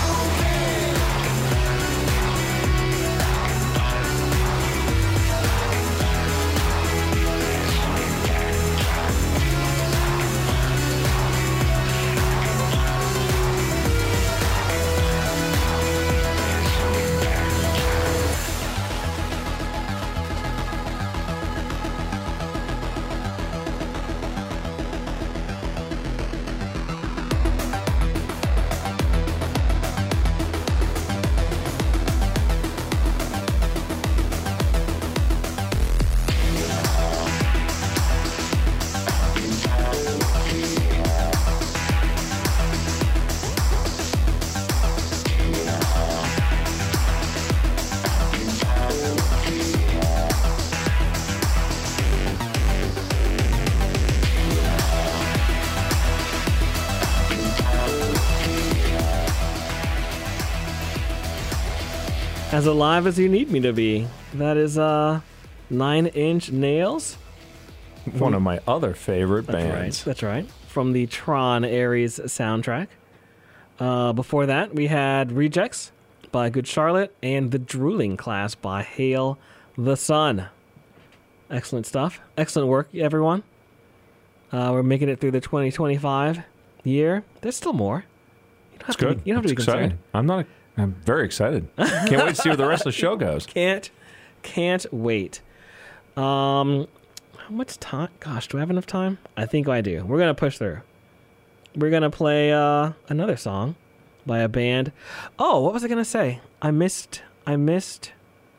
As alive as you need me to be. That is uh, Nine Inch Nails. One of my other favorite That's bands. right. That's right. From the Tron Ares soundtrack. Uh, before that, we had Rejects by Good Charlotte and The Drooling Class by Hail the Sun. Excellent stuff. Excellent work, everyone. Uh, we're making it through the twenty twenty-five year. There's still more. You don't have It's to good. Be, you don't have It's to be exciting. concerned. I'm not. I'm very excited. Can't wait to see where the rest of the show goes. Can't, can't wait. Um, how much time? Gosh, do I have enough time? I think I do. We're gonna push through. We're gonna play uh, another song by a band. Oh, what was I gonna say? I missed. I missed.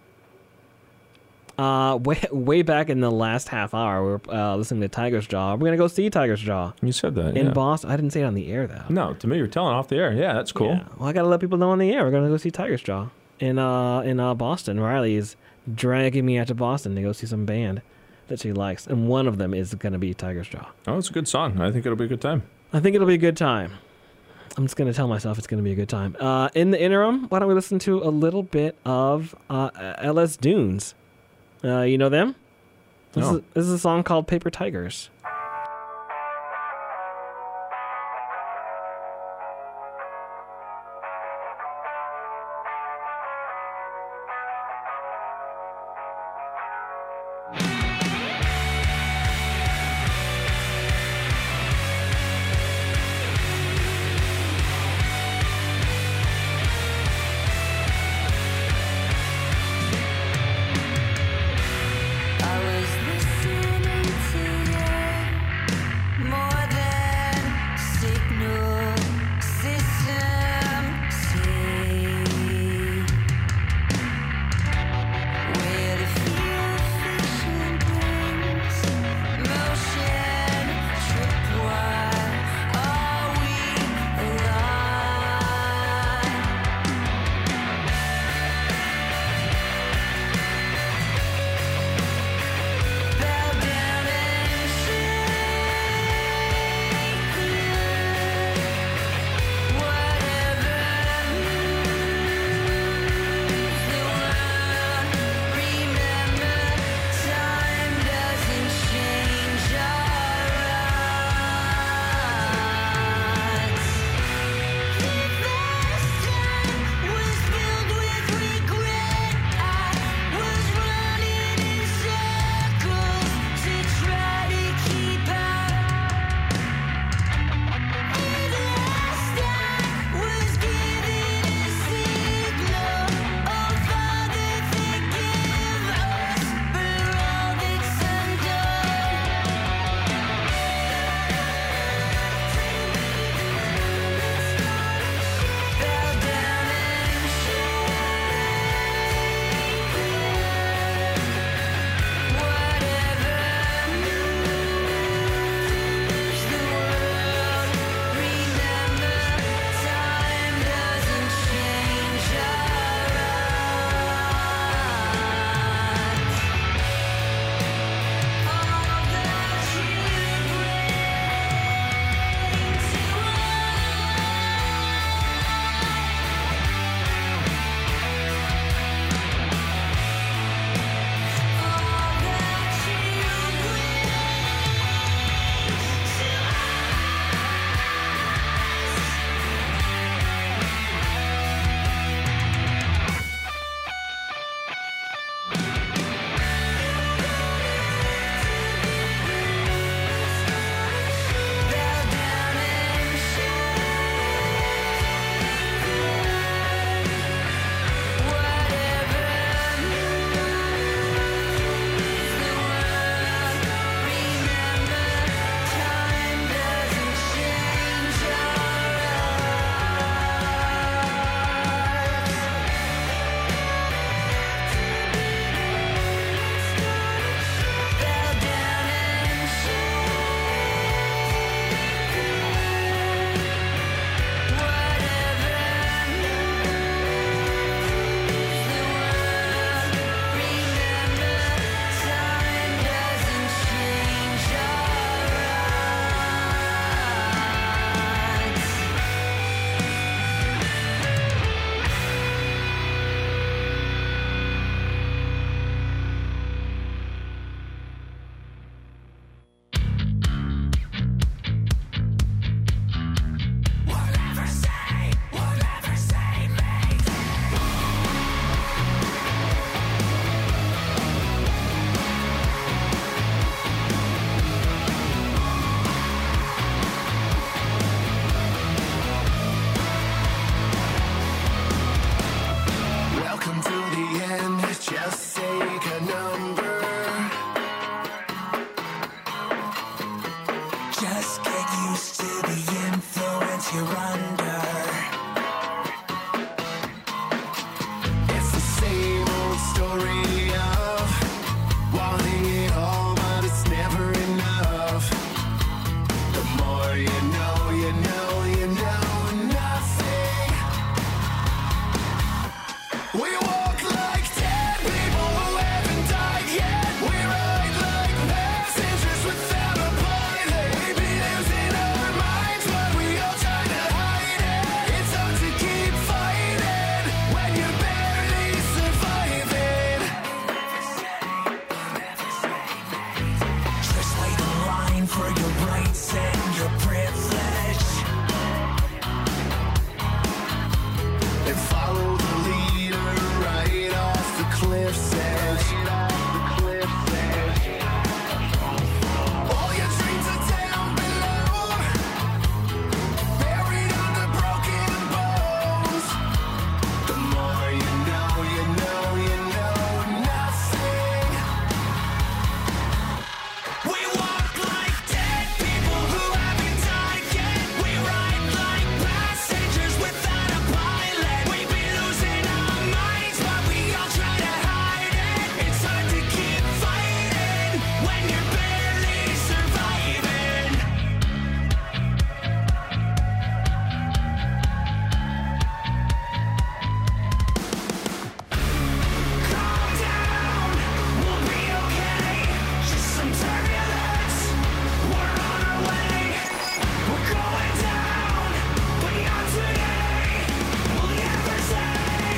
Uh, way way back in the last half hour, we were uh, listening to Tiger's Jaw. We're gonna go see Tiger's Jaw. You said that in yeah. Boston. I didn't say it on the air though. No, to me, you're telling off the air. Yeah, that's cool. Yeah. Well, I gotta let people know on the air. We're gonna go see Tiger's Jaw in uh in uh Boston. Riley is dragging me out to Boston to go see some band that she likes, and one of them is gonna be Tiger's Jaw. Oh, it's a good song. I think it'll be a good time. I think it'll be a good time. I'm just gonna tell myself it's gonna be a good time. Uh, in the interim, why don't we listen to a little bit of uh, L S Dunes? Uh, you know them? This, No. is, this is a song called Paper Tigers. Give what you're under. It's the same old story of wanting it all, but it's never enough. The more you know, you know, you know nothing. We walk like dead people who haven't died yet. We ride like passengers without a pilot. We be losing our minds, but we all try to hide it. It's hard to keep fighting when you're barely surviving. Just lay the line for your rights and your privilege, and follow the leader right off the cliff's edge. All your dreams are down below, buried under broken bones. The more you know, you know, you know nothing. We walk like dead people who haven't died yet. We ride like passengers without a pilot. We be losing our minds, but we all try to hide it. It's hard to keep fighting when you're barely surviving. Calm down, we'll be okay. Just some turbulence, we're on our way. We're going down, but not today. Will you ever say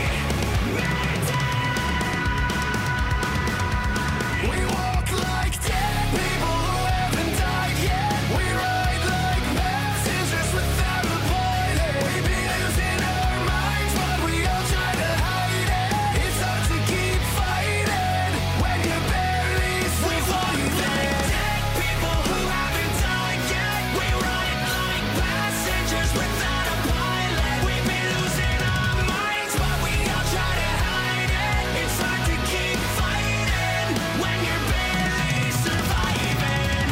we walk like dead people who haven't died yet. We ride like passengers without a pilot. We be losing our minds, but we all try to hide it. It's hard to keep fighting when you're barely surviving. Dead people who haven't died yet. We ride like passengers without a pilot. We be losing our minds, but we all try to hide it. It's hard to keep fighting when you're barely surviving.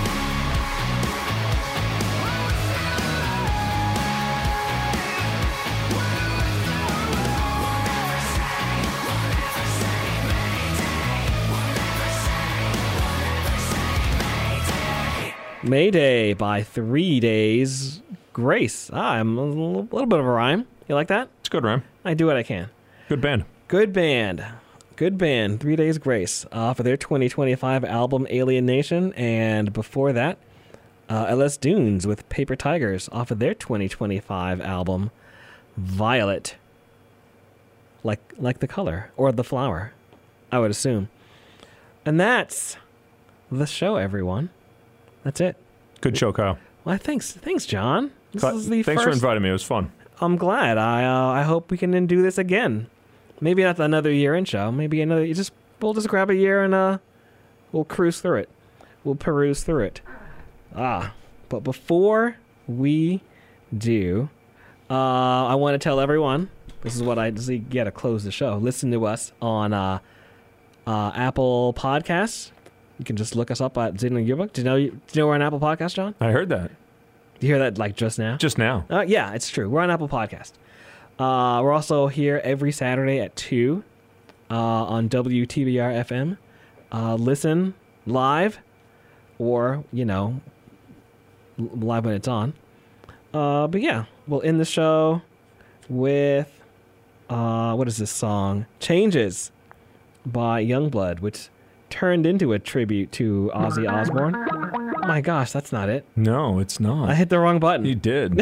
Mayday by Three Days Grace. Ah, I'm a little, little bit of a rhyme. You like that? It's a good rhyme. I do what I can. Good band. Good band. Good band. Three Days Grace uh, for their twenty twenty-five album Alien Nation. And before that, uh, L S Dunes with Paper Tigers off of their twenty twenty-five album Violet. Like, like the color or the flower, I would assume. And that's the show, everyone. That's it. Good show, Kyle. Well, thanks, thanks, John. This Kyle, is the thanks for first- inviting me. It was fun. I'm glad. I uh, I hope we can do this again. Maybe not another year-end show. Maybe another. You just we'll just grab a year and uh, we'll cruise through it. We'll peruse through it. Ah, but before we do, uh, I want to tell everyone. This is what I just get to close the show. Listen to us on uh, uh, Apple Podcasts. You can just look us up at Xenon Yearbook. Do you know? Do you know we're on Apple Podcasts, John? I heard that. Did you hear that like just now? Just now. Uh, yeah, it's true. We're on Apple Podcast. Uh, we're also here every Saturday at two uh, on W T B R F M. Uh, listen live or, you know, l- live when it's on. Uh, but yeah, we'll end the show with, uh, what is this song? Changes by Youngblood, which turned into a tribute to Ozzy Osbourne. Oh my gosh, that's not it. No, it's not. I hit the wrong button. You did.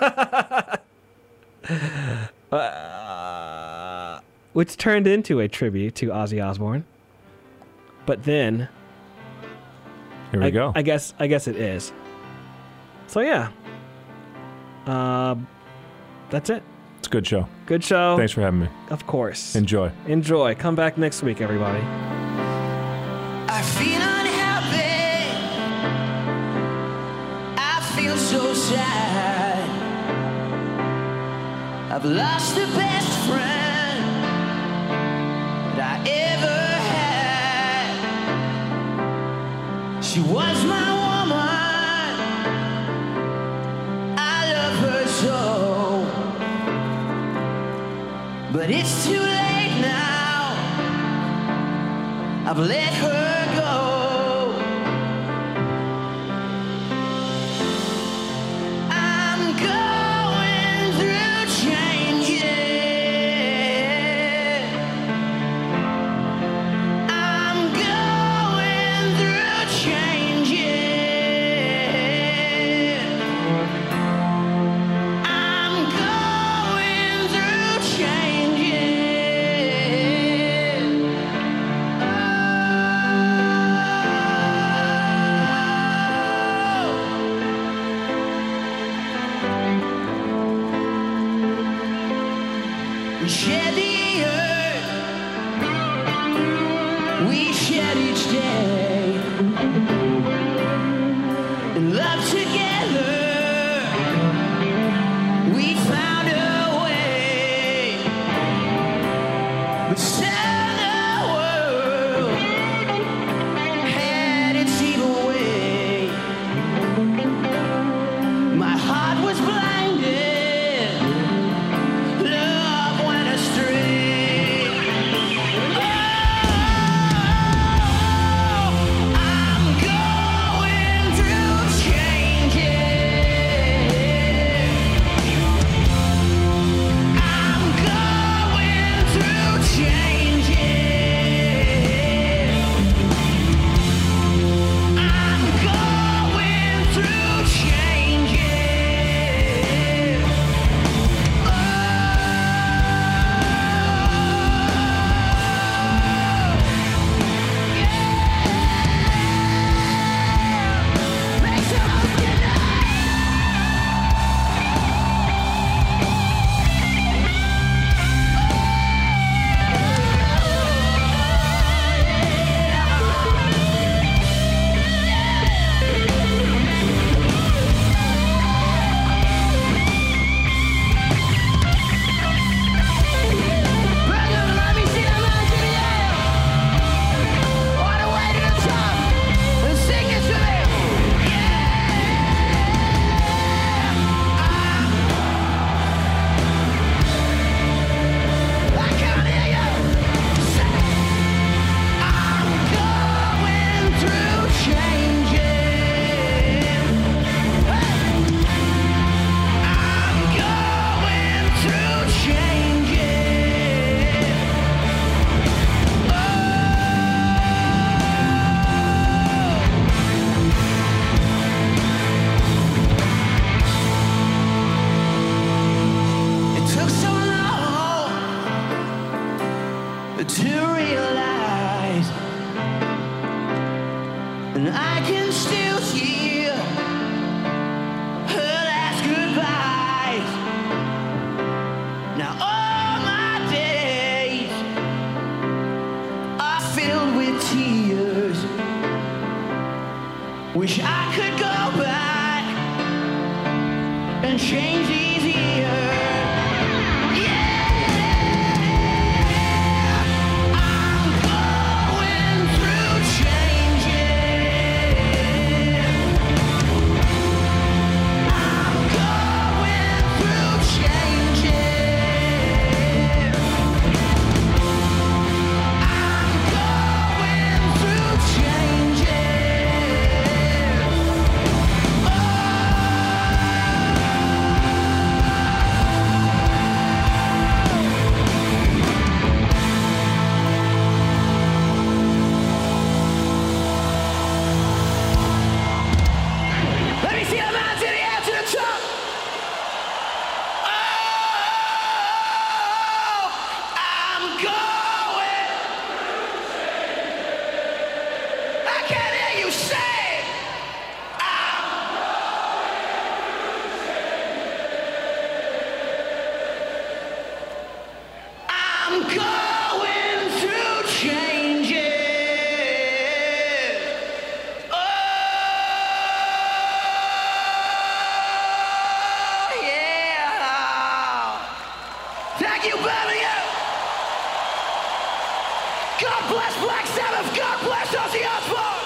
uh, which turned into a tribute to Ozzy Osbourne. But then, here we I, go. I guess I guess it is. So yeah, uh, that's it. It's a good show. Good show. Thanks for having me. Of course. Enjoy. Enjoy. Come back next week, everybody. I feel unhappy. I feel so sad. I've lost the best friend that I ever had. She was my woman. I love her but it's too late now. I've let her go. I'm going through changes. I'm going through changes. I'm going through changes. We shed the earth, we shed each day, and love together, we found a way. But still the world had its evil way. My heart was blinded, love went astray. Oh, I'm going through changes. I'm going through changes. I'm going through changes. It took so long to realize, and I can still hear her last goodbyes. Now all my days are filled with tears. Wish I could go back and change these years. Let me see them hands in the air to the top. Oh, I'm going. I can't hear you say. I'm going through changes. Oh, yeah. Thank you, Birmingham. God bless Black Sabbath. God bless Ozzy Osbourne.